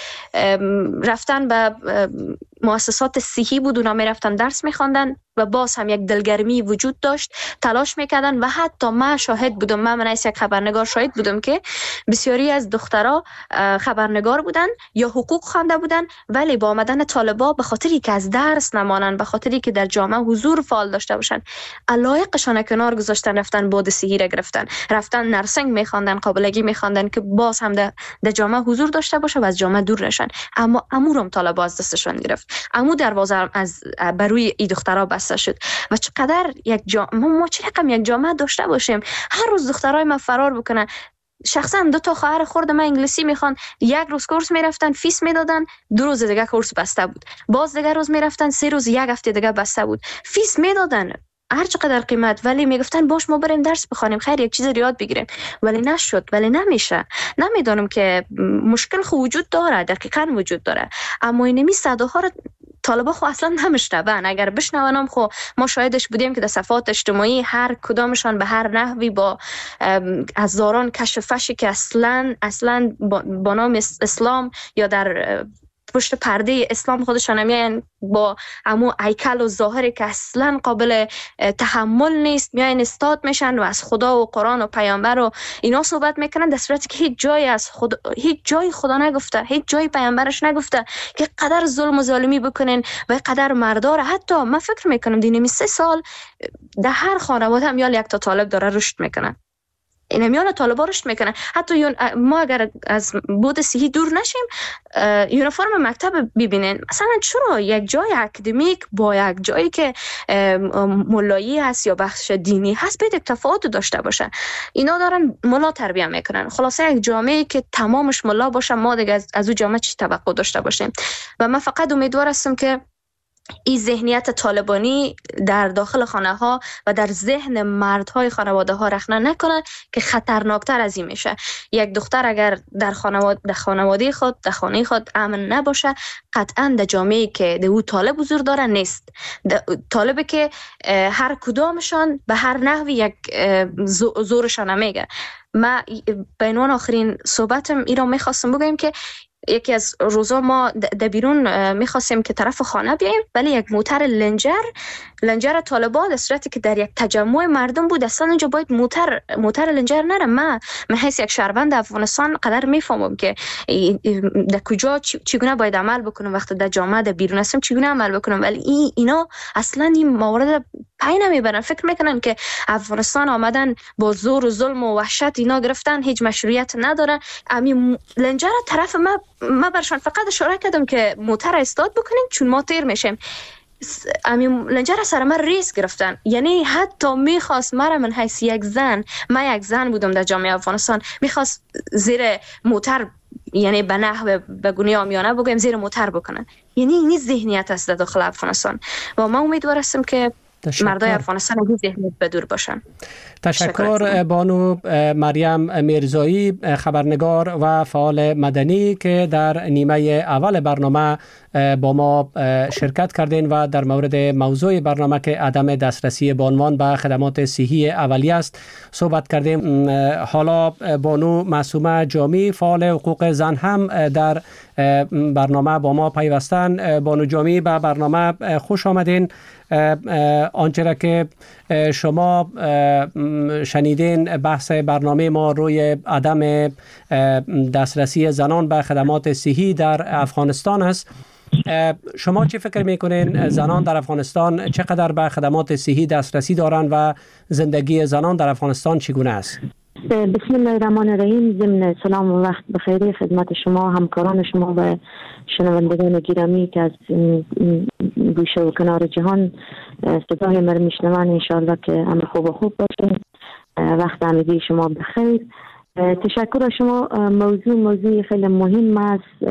رفتن به مؤسسات صحی بود، اونا می رفتن درس می خواندن و باز هم یک دلگرمی وجود داشت، تلاش میکردن و حتی من شاهد بودم، من من از یک خبرنگار شاهد بودم که بسیاری از دخترها خبرنگار بودن یا حقوق خوانده بودن، ولی با آمدن طالبا به خاطری که از درس نمانن، به خاطری که در جامعه حضور فعال داشته باشن، علایقشان کنار گذاشتن، رفتن بعد صحی را گرفتن، رفتن نرسنگ میخواندن، قابلگی میخواندن که باز هم در جامعه حضور داشته باشه و از جامعه دور نشن. اما امورم طالبا از دستشان گرفت، امو دروازه از بروی این دخترها بسته شد. و چقدر یک جامعه ما چه رقم یک جامعه داشته باشیم، هر روز دخترای ما فرار بکنن. شخصا دو تا خواهر خورد من انگلیسی میخوان، یک روز کورس میرفتن فیس میدادن، دو روز دیگه کورس بسته بود، باز دیگه روز میرفتن سه روز یک هفته دیگه بسته بود، فیس میدادن هر چقدر قیمت، ولی میگفتن باش ما بریم درس بخونیم، خیر یک چیز رو یاد بگیریم، ولی نشد، ولی نمیشه. نمیدونم که مشکل خو وجود داره، دقیقاً وجود داره، اما اینمی صداها رو طالبا خو اصلا نمیشنون. اگر بشنونم خو ما شاهدش بودیم که در صفحات اجتماعی هر کدامشان به هر نحوی با هزاران کشفشی که اصلا اصلا با نام اسلام یا در پشت پرده اسلام خودشان میان با امو هیکل و ظاهری که اصلا قابل تحمل نیست، میان استاد میشن و از خدا و قرآن و پیامبر و اینا صحبت میکنن، در صورتی که هیچ جایی از خدا، هیچ جایی خدا نگفته، هیچ جایی پیامبرش نگفته که قدر ظلم و ظالمی بکنین و قدر مردار. حتی من فکر میکنم دینمی سه سال در هر خانواده هم یا یک تا طالب داره رشد میکنن. این میان طالبان رشد میکنه. حتی ما اگر از بود صحی دور نشیم، یونیفرم مکتب ببینین، مثلا چرا یک جای اکادمیک با یک جایی که مولایی هست یا بخش دینی هست باید یک تفاوت داشته باشه؟ اینا دارن ملا تربیت میکنن. خلاصه یک جامعه که تمامش ملا باشه، ما دیگه از, از اون جامعه چی توقع داشته باشیم؟ و من فقط امیدوار هستم که این ذهنیت طالبانی در داخل خانه ها و در ذهن مردهای خانواده ها رخنه نکنه که خطرناکتر از این میشه. یک دختر اگر در خانواده در خانواده خود در خانه خود امن نباشه، قطعا در جامعه که در او طالب حضور داره نیست. طالبه که هر کدامشان به هر نحوی یک زورشان میگه. ما به عنوان آخرین صحبتم ایران میخواستم بگم که یکی از روزا ما در بیرون میخواستیم که طرف خانه بیاییم، ولی یک موتر لنجر لنجر طالبان در صورتی که در یک تجمع مردم بود، اصلا اونجا باید موتر موتر لنجر نره. من من حیث یک شهروند افغانستان قدر میفهمم که در کجا چگونه باید عمل بکنم وقتی در جامعه در بیرون هستم چگونه عمل بکنم، ولی این اینا اصلا این موارد پای نمیبرن. فکر میکنن که افغانستان آمدن با زور و ظلم و وحشت اینا گرفتن، هیچ مشروعیت نداره. همین لنجر طرف ما ما برشان فقط اشاره کردم که موتر استاد بکنین چون ما تیر میشیم. همین لنجر سر من ریس گرفتن، یعنی حتی میخواست مرا من حیث یک زن، من یک زن بودم در جامعه افغانستان، میخواست زیر موتر، یعنی به نحو به گونه عامیانه بگم زیر موتر بکنن. یعنی این ذهنیت است در داخل افغانستان و ما امیدوار هستم که مردای افغانستان از این ذهنیت بدور باشن. تشکر بانو مریم میرزایی، خبرنگار و فعال مدنی که در نیمه اول برنامه با ما شرکت کردین و در مورد موضوع برنامه که عدم دسترسی بانوان به خدمات صحی اولیه است صحبت کردیم. حالا بانو معصومه جامی، فعال حقوق زن، هم در برنامه با ما پیوستن. بانو جامی، به برنامه خوش آمدین. آنچه را که شما شنیدین بحث برنامه ما روی عدم دسترسی زنان به خدمات صحی در افغانستان است. شما چی فکر میکنین زنان در افغانستان چقدر به خدمات صحی دسترسی دارند و زندگی زنان در افغانستان چگونه است؟ بسم الله الرحمن الرحیم. ضمن سلام و وقت بخیر خدمت شما، همکاران شما و شنوندگان گرامی که از گوشه و کنار جهان صدای من میشنوند. انشاءالله که همه خوب و خوب باشین. وقت همگی شما بخیر. تشکر از شما. موضوع موضوع خیلی مهم است.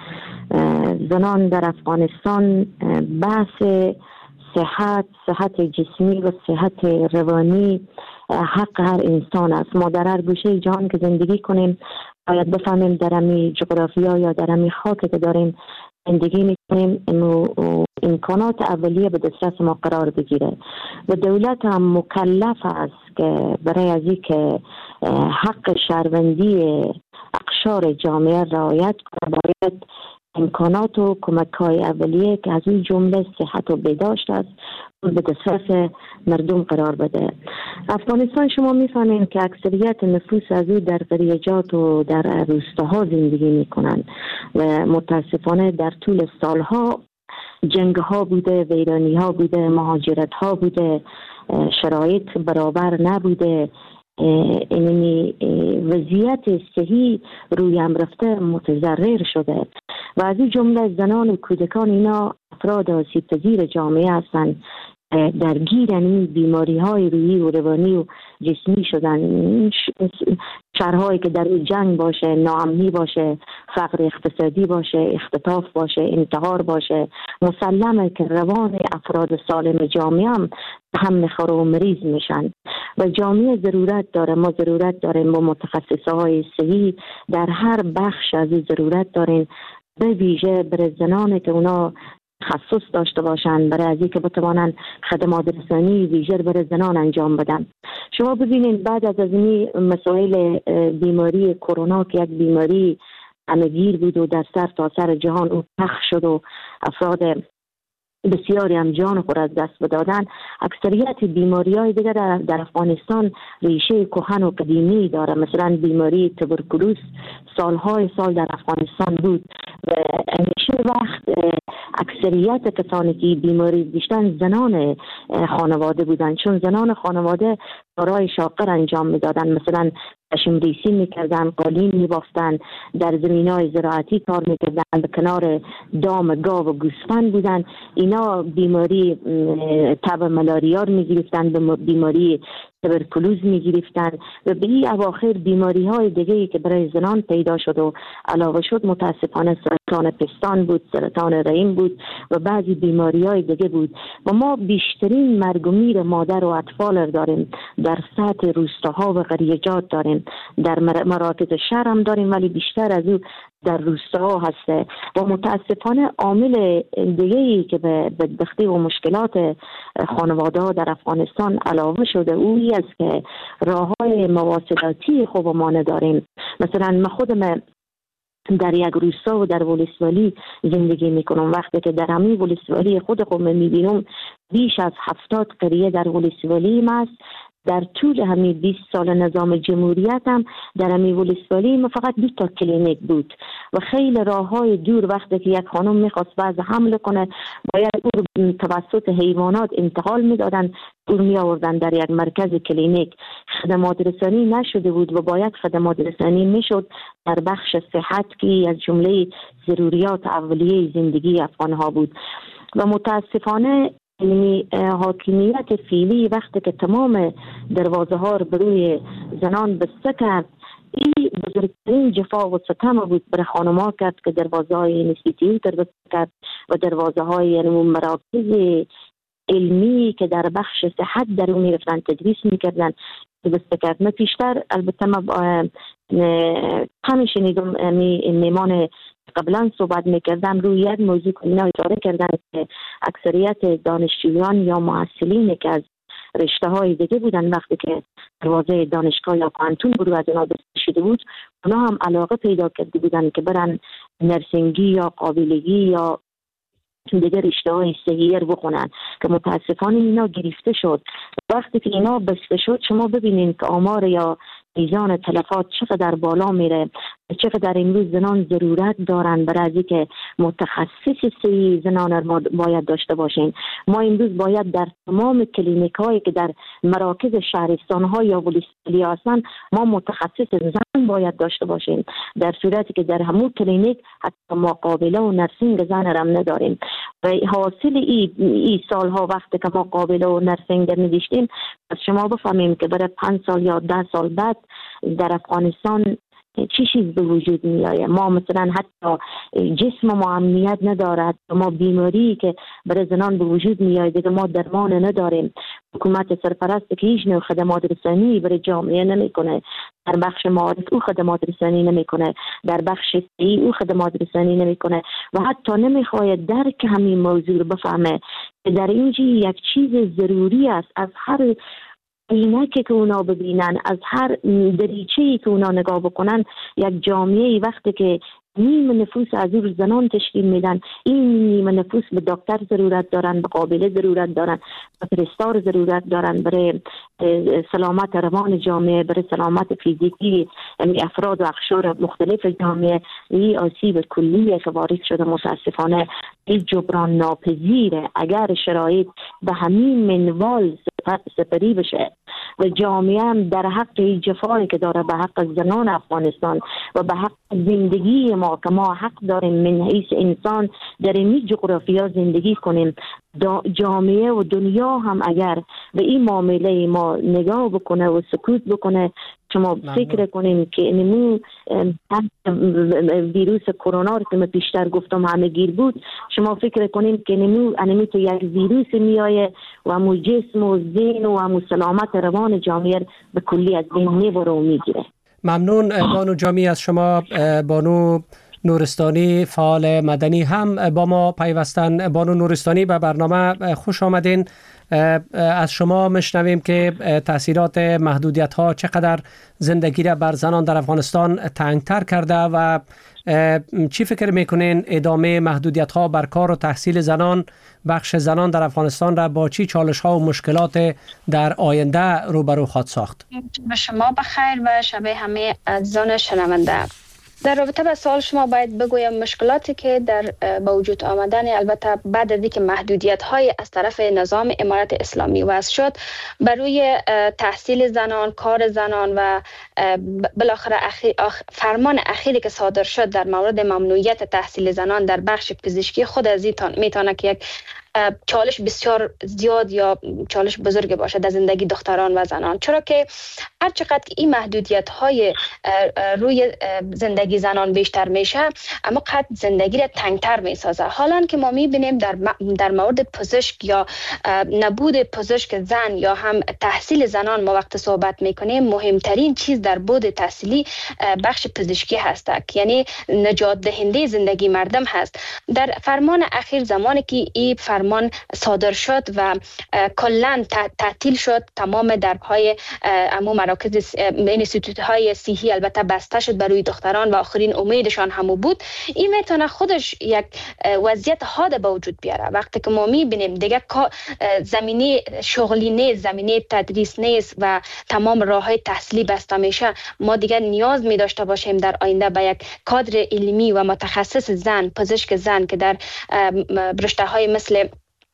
زنان در افغانستان، بحث صحت، صحت جسمی و صحت روانی حق هر انسان است. ما در هر گوشه جهان که زندگی کنیم باید بفهمیم در همی جغرافیا یا در همی خاک که داریم زندگی میکنیم امکانات اولیه به دسترس ما قرار بگیره و دولت هم مکلف است که برای از این که حق شهروندی اقشار جامعه رعایت کنه باید امکانات و کمک‌های اولیه که از این جمله صحت و بهداشت است به دسترس مردم قرار بده. افغانستان شما می‌فهمید که اکثریت نفوس از او در قریجات و در روستاها زندگی می‌کنند و متاسفانه در طول سالها جنگ‌ها بوده، ویرانی‌ها بوده، مهاجرت‌ها بوده، شرایط برابر نبوده. اینمی وضعیت صحی روی هم رفته متضرر شده و از این جمله زنان و کودکان اینا افراد آسیب پذیر جامعه هستند، درگیر این بیماری های روحی و روانی و جسمی شدن. شهرهایی که در جنگ باشه، ناامنی باشه، فقر اقتصادی باشه، اختطاف باشه، انتحار باشه، مسلمه که روان افراد سالم جامعه هم هم میخوره و مریض میشن و جامعه ضرورت داره. ما ضرورت داریم با متخصصه های صحی در هر بخش از این ضرورت داریم، به ویژه برای زنانی که اونا تخصص داشته باشند برای از اینکه بتوانند خدمات رسانی ویژه برای زنان انجام بدن. شما ببینید بعد از این مسائل بیماری کرونا که یک بیماری همه‌گیر بود و در سر تا سر جهان او پخش شد و افراد بسیاری هم جان خود از دست بدادن، اکثریت بیماری های دیگر در, در افغانستان ریشه کهن و قدیمی داره. مثلا بیماری توبرکولوس سالهای سال در افغانستان بود و همیشه وقت اکثریت کسانی که بیماری داشتن زنان خانواده بودند، چون زنان خانواده کارهای شاقر انجام میدادن، مثلا پشم ریسی میکردن، قالین میبافتن، در زمینای زراعتی کار میکردن، به کنار دام گاو و گوسفند بودن. اینا بیماری تب ملاریا رو میگرفتن، بیماری تبرکلوز میگرفتن و به این اواخر بیماری های دیگه که برای زنان پیدا شد و علاوه شد متاسفانه سرطان پستان بود، سرطان رحم بود و بعضی بیماری های دیگه بود. و ما بیشترین مرگ و میر مادر و اطفال داریم در سطح روستاها و قریجات داریم، در مراکز شهر هم داریم ولی بیشتر از او در روستاها هسته. و متاسفانه عامل دیگه‌ای که به بدبختی و مشکلات خانواده ها در افغانستان علاوه شده اویی است که راه‌های مواصلاتی خوب ما نداریم. مثلا من خودم در یک روستا و در ولسوالی زندگی میکنم. وقتی که در همین ولسوالی خود خود میبینم بیش از هفتاد قریه در ولسوالی است. در طول همین بیست سال نظام جمهوریت هم در همین ولسوالی ما فقط دو تا کلینیک بود و خیلی راههای دور. وقتی که یک خانم میخواست بعض حمل کنه باید او توسط حیوانات انتقال میدادن، او می آوردن در یک مرکز کلینیک. خدمات رسانی نشده بود و باید خدمات رسانی میشد در بخش صحت که از جمله ضروریات اولیه زندگی افغانها بود. و متاسفانه یعنی حاکمیت فعلی وقتی که تمام دروازه ها رو بروی زنان بسته کرد، این بزرگترین جفا و ستم بود برای خانم ها کرد که دروازه های نسبیتی رو بسته کرد و دروازه های یعنی مراکز علمی که در بخش صحت در اون میرفتن تدریس میکردن بسته کرد. من پیشتر البته من همه شنیدم میمان قبلا صحبت میکردم روی یک موضوع که اینا اشاره کردن که اکثریت دانشجویان یا محصلین که از رشته های دیگه بودن وقتی که دروازه دانشگاه یا پانتون برو از اینا بسته شده بود، اونا هم علاقه پیدا کرده بودن که برن نرسینگی یا قابلگی یا دیگه رشته های صحیح رو بخونن که متاسفانه اینا گرفته شد. وقتی که اینا بسته شد شما ببینید که آمار یا میزان تلفات چقدر بالا میره، چقدر امروز زنان ضرورت دارن برای که متخصص صحیح زنان ما باید داشته باشین. ما امروز باید در تمام کلینیک هایی که در مراکز شهرستان ها یا ولسوالی هستن ما متخصص زن باید داشته باشیم، در صورتی که در همون کلینیک حتی ما قابله و نرسینگ زن هم نداریم. و حاصل ای, ای سالها وقتی که ما قابله و نرسینگ نداشتیم از شما بفهمیم که برای پنج سال یا ده سال بعد در افغانستان چی چیز به وجود می آید. ما مثلا حتی جسم ما امنیت ندارد، ما بیماری که برای زنان به وجود می آید ما درمان نداریم. حکومت سرپرست که هیچ نوع خدمات رسانی برای جامعه نمی کنه، در بخش معارف او خدمات رسانی نمی کنه، در بخش صحی او خدمات رسانی نمی کنه و حتی نمی خواهد درک همین موضوع رو بفهمه که در اینجا یک چیز ضروری است. از هر اینکه که اونا ببینن، از هر دریچه‌ای که اونا نگاه بکنن، یک جامعه وقتی که نیم نفوس از اون زنان تشکیل میدن، این نیم نفوس به دکتر ضرورت دارن، به قابله ضرورت دارن، به پرستار ضرورت دارن برای سلامت روان جامعه، برای سلامت فیزیکی یعنی افراد و اقشار مختلف جامعه. این آسیب کلیه که وارد شده متاسفانه این جبران ناپذیره. اگر شرایط به همین منوال سپری بشه و جامعه هم در حق جفایی که داره به حق زنان افغانستان و به حق زندگی ما که ما حق داریم من حیث انسان در این جغرافیا زندگی کنیم، جامعه و دنیا هم اگر به این معامله ما نگاه بکنه و سکوت بکنه، شما فکر کنیم که نمو ویروس کرونا رو که من پیشتر گفتم همه گیر بود، شما فکر کنیم که نمو انمی تو یک ویروس میایه و همو جسم و ذهن و همو سلامت روان جامعه به کلی از بین میبره و میگیره. ممنون بانو جامی از شما. بانو نورستانی فعال مدنی هم با ما پیوستن. بانو نورستانی به برنامه خوش آمدین. از شما مشنویم که تأثیرات محدودیت ها چقدر زندگی را بر زنان در افغانستان تنگتر کرده و چی فکر میکنین ادامه محدودیت ها بر کار و تحصیل زنان، بخش زنان در افغانستان را با چی چالش ها و مشکلات در آینده روبرو خواهد ساخت؟ به شما بخیر و شب همه عزیزان شنونده. در رابطه با سوال شما باید بگویم مشکلاتی که در با وجود آمدن البته بعد از اینکه محدودیت های از طرف نظام امارت اسلامی وضع شد بر روی تحصیل زنان، کار زنان و بالاخره اخیر فرمان اخیری که صادر شد در مورد ممنوعیت تحصیل زنان در بخش پزشکی خود از این میتونه که یک چالش بسیار زیاد یا چالش بزرگ باشه در زندگی دختران و زنان، چرا که هر چقدر که این محدودیت های روی زندگی زنان بیشتر میشه اما قد زندگی را تنگتر میسازه. حالا که ما میبینیم در در مورد پزشک یا نبود پزشک زن یا هم تحصیل زنان ما وقت صحبت میکنیم، مهمترین چیز در بود تحصیلی بخش پزشکی هست، یعنی نجات دهنده زندگی مردم هست. در فرمان اخیر زمانی که این فرمان صادر شد و کلاً تعطیل شد، تمام درهای عموم مراکز اینستیتوت های صحی البته بسته شد برای دختران و آخرین امیدشان همو بود. این میتونه خودش یک وضعیت حاد به وجود بیاره. وقتی که ما میبینیم دیگه زمینه شغلی نیست، زمینه تدریس نیست و تمام راههای تحصیلی بسته میشه، ما دیگه نیاز می داشته باشیم در آینده به یک کادر علمی و متخصص زن، پزشک زن که در رشته های مثل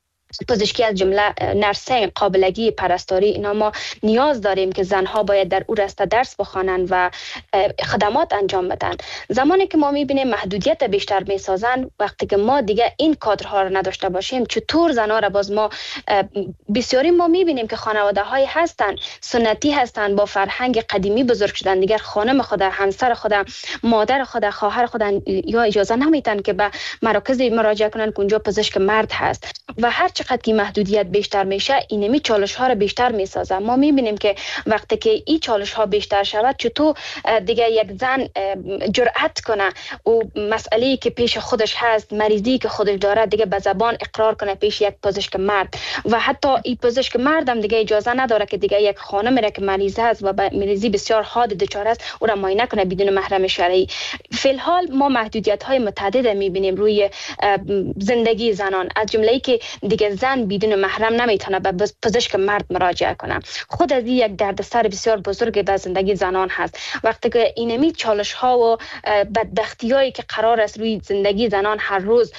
پزشکی از جمله نرسینگ، قابلگی، پرستاری، اینا ما نیاز داریم که زنها باید در او راسته درس بخوانند و خدمات انجام بدن. زمانی که ما میبینیم محدودیت بیشتر میسازن، وقتی که ما دیگه این کادرها رو نداشته باشیم، چطور زنها را باز ما بسیاری ما میبینیم که خانواده های هستن سنتی هستن، با فرهنگ قدیمی بزرگ شدن، دیگر خانم خود، همسر خود، مادر خود، خواهر خود یا اجازه نمیتن که به مراکز مراجعه کنن که اونجا پزشک مرد هست و هر چقدر که محدودیت بیشتر میشه اینمی چالش ها رو بیشتر میسازه. ما میبینیم که وقتی که این چالش ها بیشتر شود، چطور دیگه یک زن جرأت کنه و مسئله‌ای که پیش خودش هست، مریضی که خودش داره، دیگه به زبان اقرار کنه پیش یک پزشک مرد و حتی این پزشک مرد هم دیگه اجازه نداره که دیگه یک خانم را که مریض است و به مریضی بسیار حاد دچار است او را معاینه کنه بدون محرم شرعی. فی الحال ما محدودیت های متعدد میبینیم روی زندگی زنان، از جمله که دیگه زن بدون محرم نمیتونه به پزشک مرد مراجعه کنه. خود از این یک دردسر بسیار بزرگ در زندگی زنان هست. وقتی که اینمی چالش ها و بدبختی هایی که قرار است روی زندگی زنان هر روز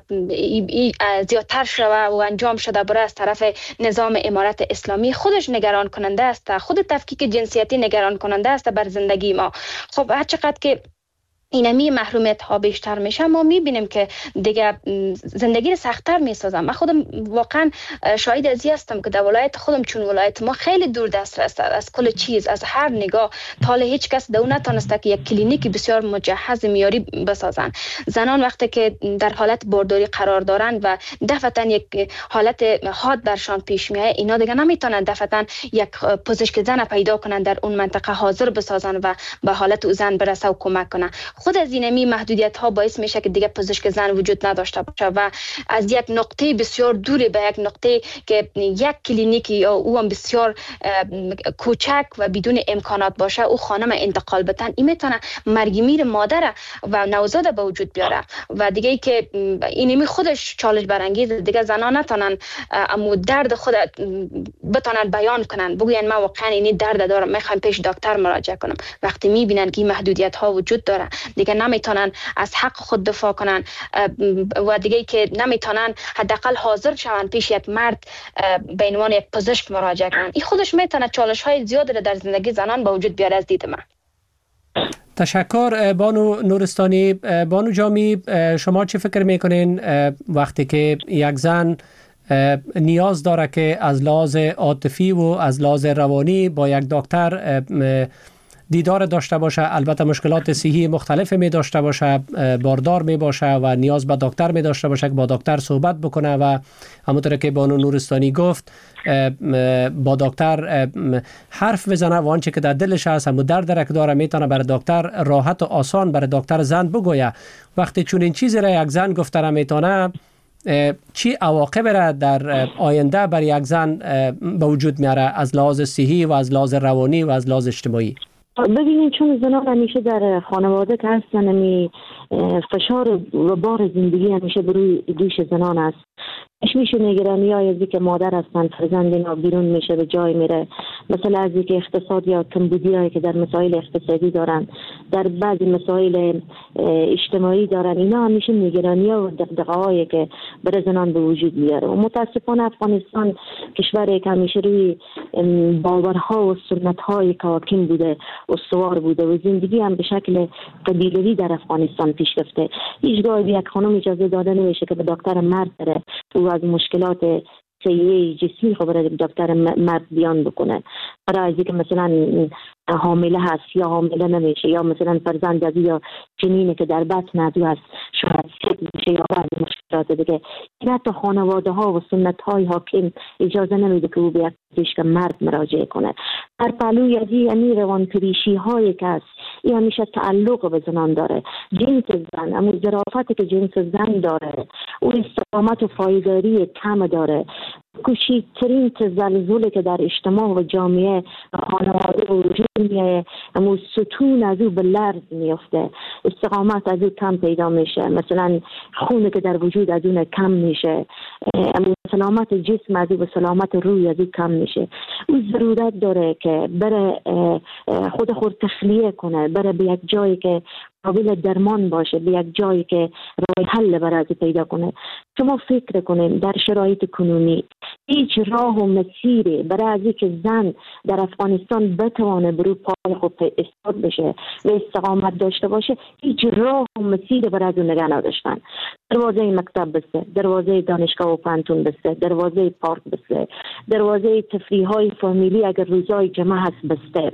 زیادتر شده و انجام شده برای از طرف نظام امارت اسلامی، خودش نگران کننده است. خود تفکیک جنسیتی نگران کننده است بر زندگی ما. خب هر چقدر که اینمی محرومیت ها بیشتر میشه، ما میبینیم که دیگه زندگی رو سخت‌تر میسازم. من خودم واقعا شاهد از این هستم که در ولایت خودم، چون ولایت ما خیلی دور دست است از کل چیز، از هر نگاه، تا هیچ کس دو نتونسته که یک کلینیک بسیار مجهز معیاری بسازن. زنان وقتی که در حالت بارداری قرار دارن و دفعتا یک حالت حاد برشان پیش میاد، اینا دیگه نمیتونن دفعتا یک پزشک زن پیدا کنن در اون منطقه حاضر بسازن و به حالت او زن برسه و کمک کنن. خود از اینمی محدودیت ها باعث میشه که دیگه پزشک زن وجود نداشته باشه و از یک نقطه بسیار دوری به یک نقطه که یک کلینیک یا او هم بسیار کوچک و بدون امکانات باشه او خانم انتقال بدن، این میتونه مرگ میر مادر و نوزاد به وجود بیاره و دیگه ای که اینمی خودش چالش برانگیز، دیگه زنان نتونن اما درد خود بتونن بیان کنن، بگوین من واقعا این درد دارم، میخوام پیش دکتر مراجعه کنم. وقتی میبینن که این محدودیت ها وجود داره، دیگه نمیتونن از حق خود دفاع کنن و دیگه که نمیتونن حداقل حاضر شون پیش یک مرد به عنوان یک پزشک مراجعه کنن. این خودش میتونه چالش های زیادی در زندگی زنان به وجود بیاره از دید من. تشکر بانو نورستانی. بانو جامی، شما چه فکر میکنین وقتی که یک زن نیاز داره که از لحاظ عاطفی و از لحاظ روانی با یک دکتر دیدار داشته باشه، البته مشکلات صحی مختلف می داشته باشه، باردار می باشه و نیاز به دکتر می داشته باشه که با دکتر صحبت بکنه و همونطور که بانو نورستانی گفت با دکتر حرف بزنه و آنچه که در دلش هست، همون درد که داره میتونه برای دکتر راحت و آسان برای دکتر زن بگویه. وقتی چون این چیزی را یک زن گفته میتونه، چی عواقب را در آینده برای یک زن به وجود میاره از لحاظ صحی و از لحاظ روانی و از لحاظ اجتماعی؟ ببینید، چون زنان همیشه در خانواده که هستن، همی فشار و بار زندگی همیشه بروی دوش زنان است. تشویش و نگرانی های از که مادر هستن، فرزند اینا بیرون میشه، به جای میره مثلا از اینکه اقتصاد یا کمبودی هایی که در مسائل اقتصادی دارن، در بعضی مسائل اجتماعی دارن، اینا همیشه نگرانی ها و دغدغه هایی که برای زنان به وجود میاره. و متاسفانه افغانستان کشوری که همیشه روی باورها و سنت های حاکم بوده، استوار بوده و زندگی هم به شکل قبیله‌ای در افغانستان پیش رفته. هیچگاه به یک خانم اجازه داده نمیشه که به دکتر مرد بره و از مشکلات سیئه جسمی خب برای دکتر مرد بیان بکنه. برای اینکه مثلا حامله هست یا حامله نمیشه، یا مثلا فرزند از یا جنینی که در بطن از هست شاید سقط میشه یا بعضی مشکلات دیگه. این حتی خانواده ها و سنت های حاکم اجازه نمیده که او به یک پزشک مرد مراجعه کنه. در پهلوی از این روانپریشی هایی که هست، این همیشه تعلق به زنان داره. جنس زن، اما ظرافتی که جنس زن داره، او استقامت و پایداری کم داره. کوچکترین تزلزلی که در اجتماع و جامعه و خانواده وجود میاد، اما ستون از او به لرز میفته، استقامت از او کم پیدا میشه، مثلا خون که در وجود از اون کم میشه، اما سلامت جسم از او به سلامت روی از او کم میشه. او ضرورت داره که بره خود خود تخلیه کنه، بره به یک جایی که قابل درمان باشه، به یک جایی که راه حل برای پیدا کنه. شما فکر کنید در شرایط کنونی هیچ راه و مسیری برای از اینکه زن در افغانستان بتوانه برو پای خود ایستاد بشه و استقامت داشته باشه، هیچ راه و مسیری برای از اون نگه نداشتن. دروازه مکتب بسته، دروازه دانشگاه و پانتون بسته، دروازه پارک بسته، دروازه تفریح های فامیلی اگر روزای جمعه هست بسته.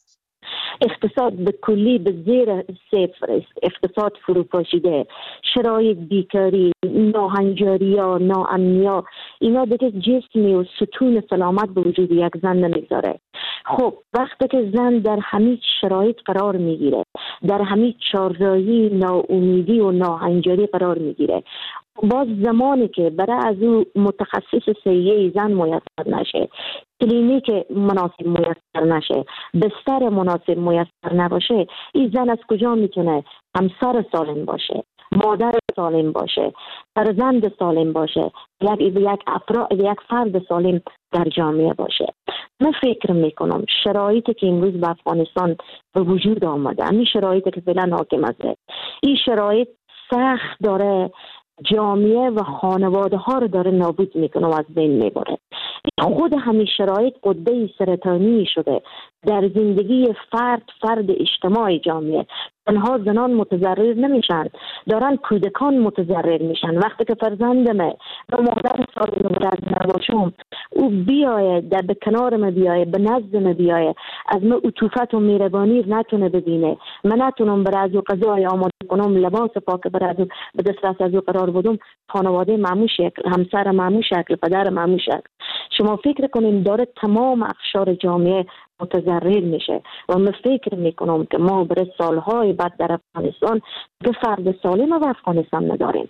اقتصاد به کلی به زیر صفر است، اقتصاد فروپاشیده، شرایط بیکاری، ناهنجاری ها، ناامنی ها، اینا دیگه جسمی و ستون سلامت به وجود یک زن نمیذاره. خب وقتی که زن در همه شرایط قرار میگیره، در همه چارزایی، ناامیدی و ناهنجاری قرار میگیره، باز زمانی که برای از او متخصص سیه زن میسر نشه، کلینیک مناسب میسر نشه، بستر مناسب میسر نباشه، این زن از کجا میتونه همسر سالم باشه، مادر سالم باشه، فرزند سالم باشه، یک یک افراد یک فرد سالم در جامعه باشه؟ من فکر میکنم شرایطی که امروز به افغانستان به وجود آمده، همین شرایطی که فعلا حاکم است، این شرایط سخت داره جامعه و خانواده ها رو داره نابود میکنه و از بین میبره. خود همین شرایط قده سرطانی شده در زندگی فرد فرد اجتماعی جامعه. تنها زنان متضرر نمیشن، دارن کودکان متضرر میشن. وقتی که فرزندمه و مادر سالم رو از نباشم، او بیایه در به کنارم بیایه، به نزدم بیایه، از من عطوفت و مهربانی نتونه ببینه، من نتونم برای از او غذای آماده کنم، لباس پاک برای از او به دسترس از او قرار بدم، خانواده معمول شکل، همسر معمول شکل، پدر معمول شکل. شما فکر کنیم داره تمام اقشار جامعه متضرر میشه و من فکر میکنم که ما برای سالهای بعد در افغانستان که فرد سالم و افغانستان نداریم.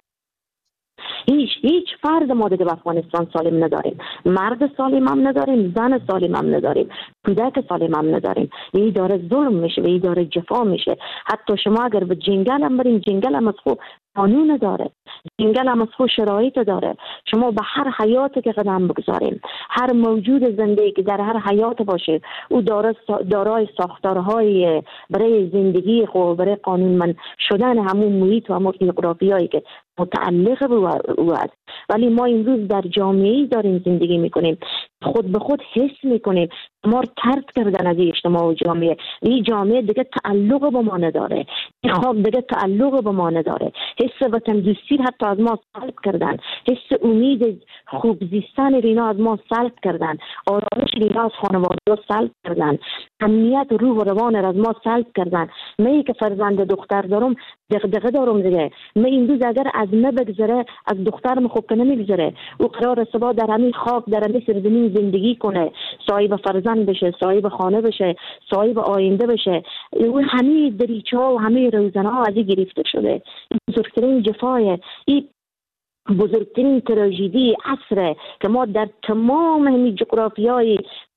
هیچ هیچ فرد ما دیگه به افغانستان سالم نداریم. مرد سالم هم نداریم، زن سالم هم نداریم، کودک سالم هم نداریم. این داره ظلم میشه و این داره جفا میشه. حتی شما اگر به جنگل هم بریم، جنگل هم از خود قانون داره، جنگل هم از خود شرایط داره. شما به هر حیاتی که قدم بگذاریم، هر موجود زنده که در هر حیات باشه، او دارای ساختارهای برای زندگی خود، برای قانونمند شدن همون محیط و همون جغرافیایی که متعلق به او است. ولی ما امروز در جامعه‌ای داریم زندگی میکنیم، خود به خود حس میکنیم ما ترک کردن از اجتماع و جامعه. این جامعه دیگه تعلق به ما نداره، این خواب دیگه تعلق به ما نداره. حس وطن دوستی حتی از ما سلب کردن، حس امید خوب زیستن رینا از ما سلب کردن، آرامش رینا از خانواده سلب کردن، امنیت روح و روان از ما سلب کردن. من که فرزند دختر دارم دغدغه دارم دیگه. من این روز اگر از من بگذره از دخترم خوب که نمیگذره. او قرار صبح در همین خاک در همین سرزمین زندگی کنه، صاحب فرزند بشه، صاحب خانه بشه، صاحب آینده بشه. او همه دریچه ها و همه روزنه ها از این گرفته شده. این بزرگترین جفای، این بزرگترین تراژدی عصره که ما در تمام همین جغرافیای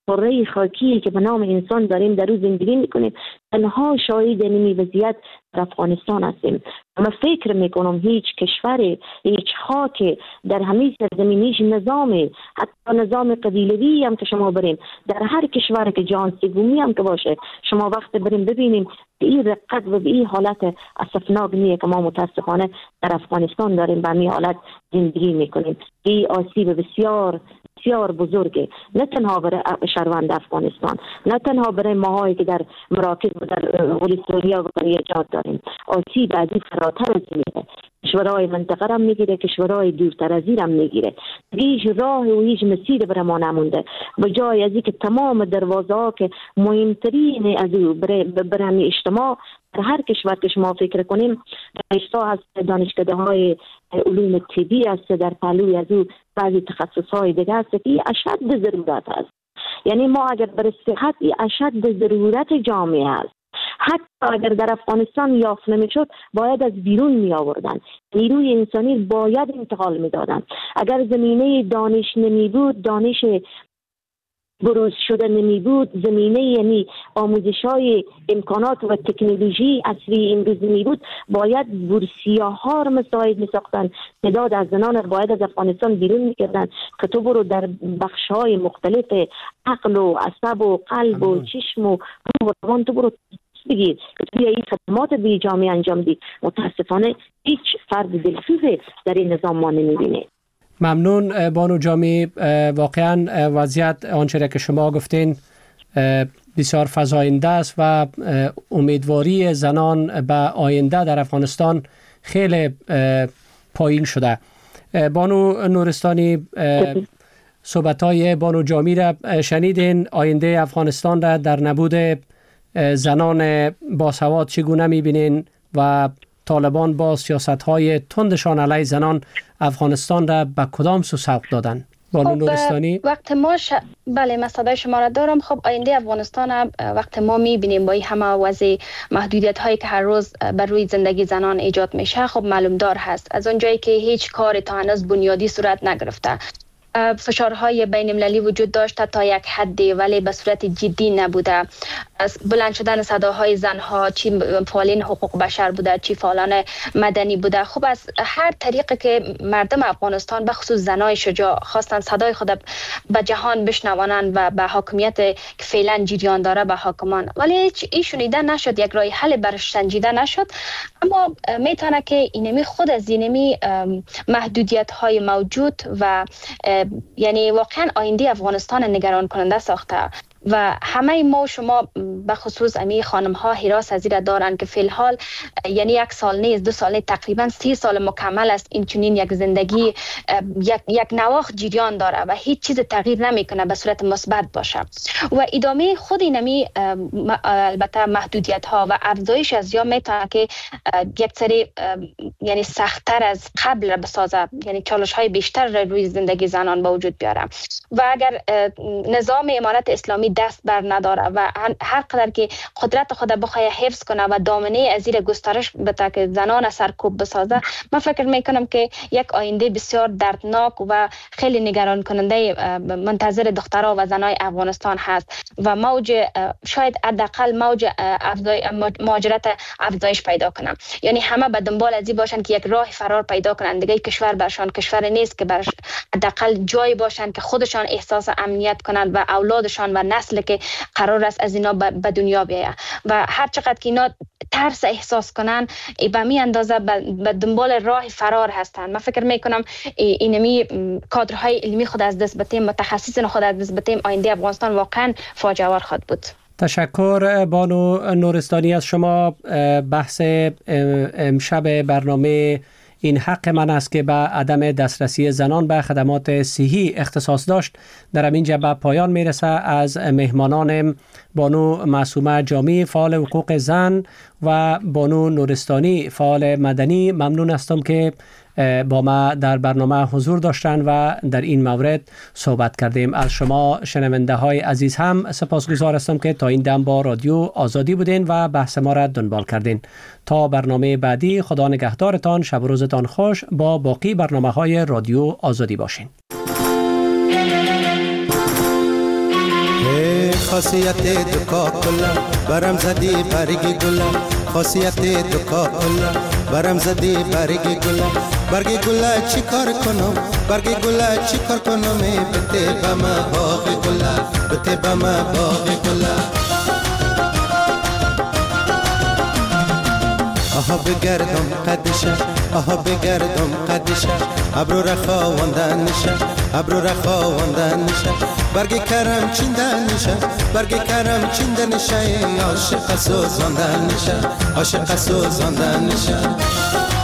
قاره خاکی که به نام انسان داریم در روز زندگی میکنیم، تنها شاهد نمی وضعیت در افغانستان هستیم. من فکر میکنم هیچ کشور، هیچ خاک در همه سرزمین، هیچ نظام، حتی نظام قبیلوی هم که شما بریم در هر کشور که جهان سومی هم که باشه، شما وقت بریم ببینیم به این رقت و به این حالت اسفناک نیه که ما متاسفانه در افغانستان داریم و همین حالت زندگی میکنیم. این آسیب بسیار بسیار بزرگه، نه تنها برای شهروند افغانستان، نه تنها برای ماهایی که در مراکز و در ولستانیا و بقیه جات داریم. آسیب از این فراتر از میره، کشورهای منطقه هم میگیره، کشورهای دورتر از این هم میگیره. هیچ راه و هیچ مسیر برای ما نمونده. به جای از اینکه تمام دروازه ها که مهمترین از او برای برای اجتماع در هر کشور که شما فکر کنیم، دانشگاه هست، دانشکده های علوم طبی هست، در پهلوی از او بعضی تخصص های دیگه هست که اشد ضرورت هست. یعنی ما اگر برای صحت اشد ضرورت جامعه هست، حتی اگر در افغانستان یافت نمیشد باید از بیرون می آوردن، نیروی انسانی باید انتقال می دادن. اگر زمینه دانش نمی بود، دانش بروز شده نمی بود، زمینه یعنی آموزش های امکانات و تکنولوژی اصلی امروز نمی بود، باید بورسیاها را مساعد می ساختن. تعداد از زنان باید از افغانستان بیرون می کردن که تو برو در بخش های مختلف عقل و عصب و قلب و چشم و روان تو برو بگیر که توی این خدمات به جامعه انجام دی. متاسفانه هیچ فرد دلسوز در این نظام ما نمیبینه. ممنون بانو جامی. واقعا وضعیت آنچه که شما گفتین بسیار فزاینده است و امیدواری زنان به آینده در افغانستان خیلی پایین شده. بانو نورستانی، صحبت‌های بانو جامی را شنیدین. آینده افغانستان را در نبود زنان باسواد چگونه می‌بینین و طالبان با سیاست‌های تندشان علیه زنان افغانستان را به کدام سو سوق دادن؟ بانو نورستانی. وقت ما ش... بله من صدای شما را دارم. خب آینده افغانستان وقت ما می‌بینیم با این همه وضع محدودیت‌هایی که هر روز بر روی زندگی زنان ایجاد میشه، خب معلوم دار هست از اونجایی که هیچ کار تا هنوز بنیادی صورت نگرفته. فشارهای بین المللی وجود داشته تا یک حدی، ولی به صورت جدی نبوده. بلند شدن صداهای زنها، چی فعالین حقوق بشر بوده، چی فعالان مدنی بوده، خب از هر طریقی که مردم افغانستان به خصوص زنای شجاع خواستن صدای خود به جهان بشنوانند و به حاکمیت که فعلا جریان داره به حاکمان، ولی هیچ ای شنیده نشد، یک راه حل برش سنجیده نشد. اما میتونه که اینمی خود از اینمی محدودیت های موجود و یعنی واقعا آینده افغانستان نگران کننده ساخته و همه ما شما به خصوص امی خانم ها حراس از این دارن که فی الحال یعنی یک سال نیست، دو سال نیست، تقریبا سی سال مکمل است این چنین یک زندگی یک یک نواخت جریان داره و هیچ چیز تغییر نمیکنه به صورت مثبت باشه و ادامه خود اینمی البته محدودیت ها و افزایش از یا میتونه که یک سری یعنی سخت‌تر از قبل بسازه، یعنی چالش های بیشتر روی زندگی زنان به وجود بیاره و اگر نظام امارت اسلامی دست بر نداره و هر قدر که قدرت خود بخواه حفظ کنه و دامنه از زیر گسترش بده که زنان سرکوب بسازه، من فکر میکنم که یک آینده بسیار دردناک و خیلی نگران کننده منتظر دخترها و زنای افغانستان هست و موج شاید حداقل موج مهاجرت افزایش پیدا کنه. یعنی همه به دنبال از این باشن که یک راه فرار پیدا کنن، دیگه کشور برشان کشور نیست که برش حداقل جای باشن که خودشان احساس امنیت کنند و اولادشان و نسل که قرار است از اینا به دنیا بیاید و هر چقدر که اینا ترس احساس کنن به می اندازه به دنبال راه فرار هستن. من فکر میکنم اینمی کادرهای علمی خود از دست بدیم، متخصصین خود از دست بدیم، آینده افغانستان واقعا فاجعه آور خواهد بود. تشکر بانو نورستانی از شما. بحث امشب برنامه این حق من است که به عدم دسترسی زنان به خدمات صحی اختصاص داشت در همین جبه پایان میرسه. از مهمانان بانو معصومه جامی فعال حقوق زن و بانو نورستانی فعال مدنی ممنون هستم که با ما در برنامه حضور داشتن و در این مورد صحبت کردیم. از شما شنونده های عزیز هم سپاسگزار هستم که تا این دم با رادیو آزادی بودین و بحث ما را دنبال کردین. تا برنامه بعدی، خدا نگهدارتان، شب و روزتان خوش. با باقی برنامه های رادیو آزادی باشین. خاصیت دکا کلا برم زدی برگی گلا خاصیت دکا کلا برم زدی برگی گلا برگی گلا چی کار کنم برگی گلا چی کار کنم بته بما باغ گلا بته بما باغ گلا آها بگردم قدشه آها بگردم قدشه ابرو رخا وندن نشه ابرو رخا وندن نشه برگی کرم چیندن نشه برگی کرم چیندن نشه عاشق سوزاندن نشه عاشق سوزاندن نشه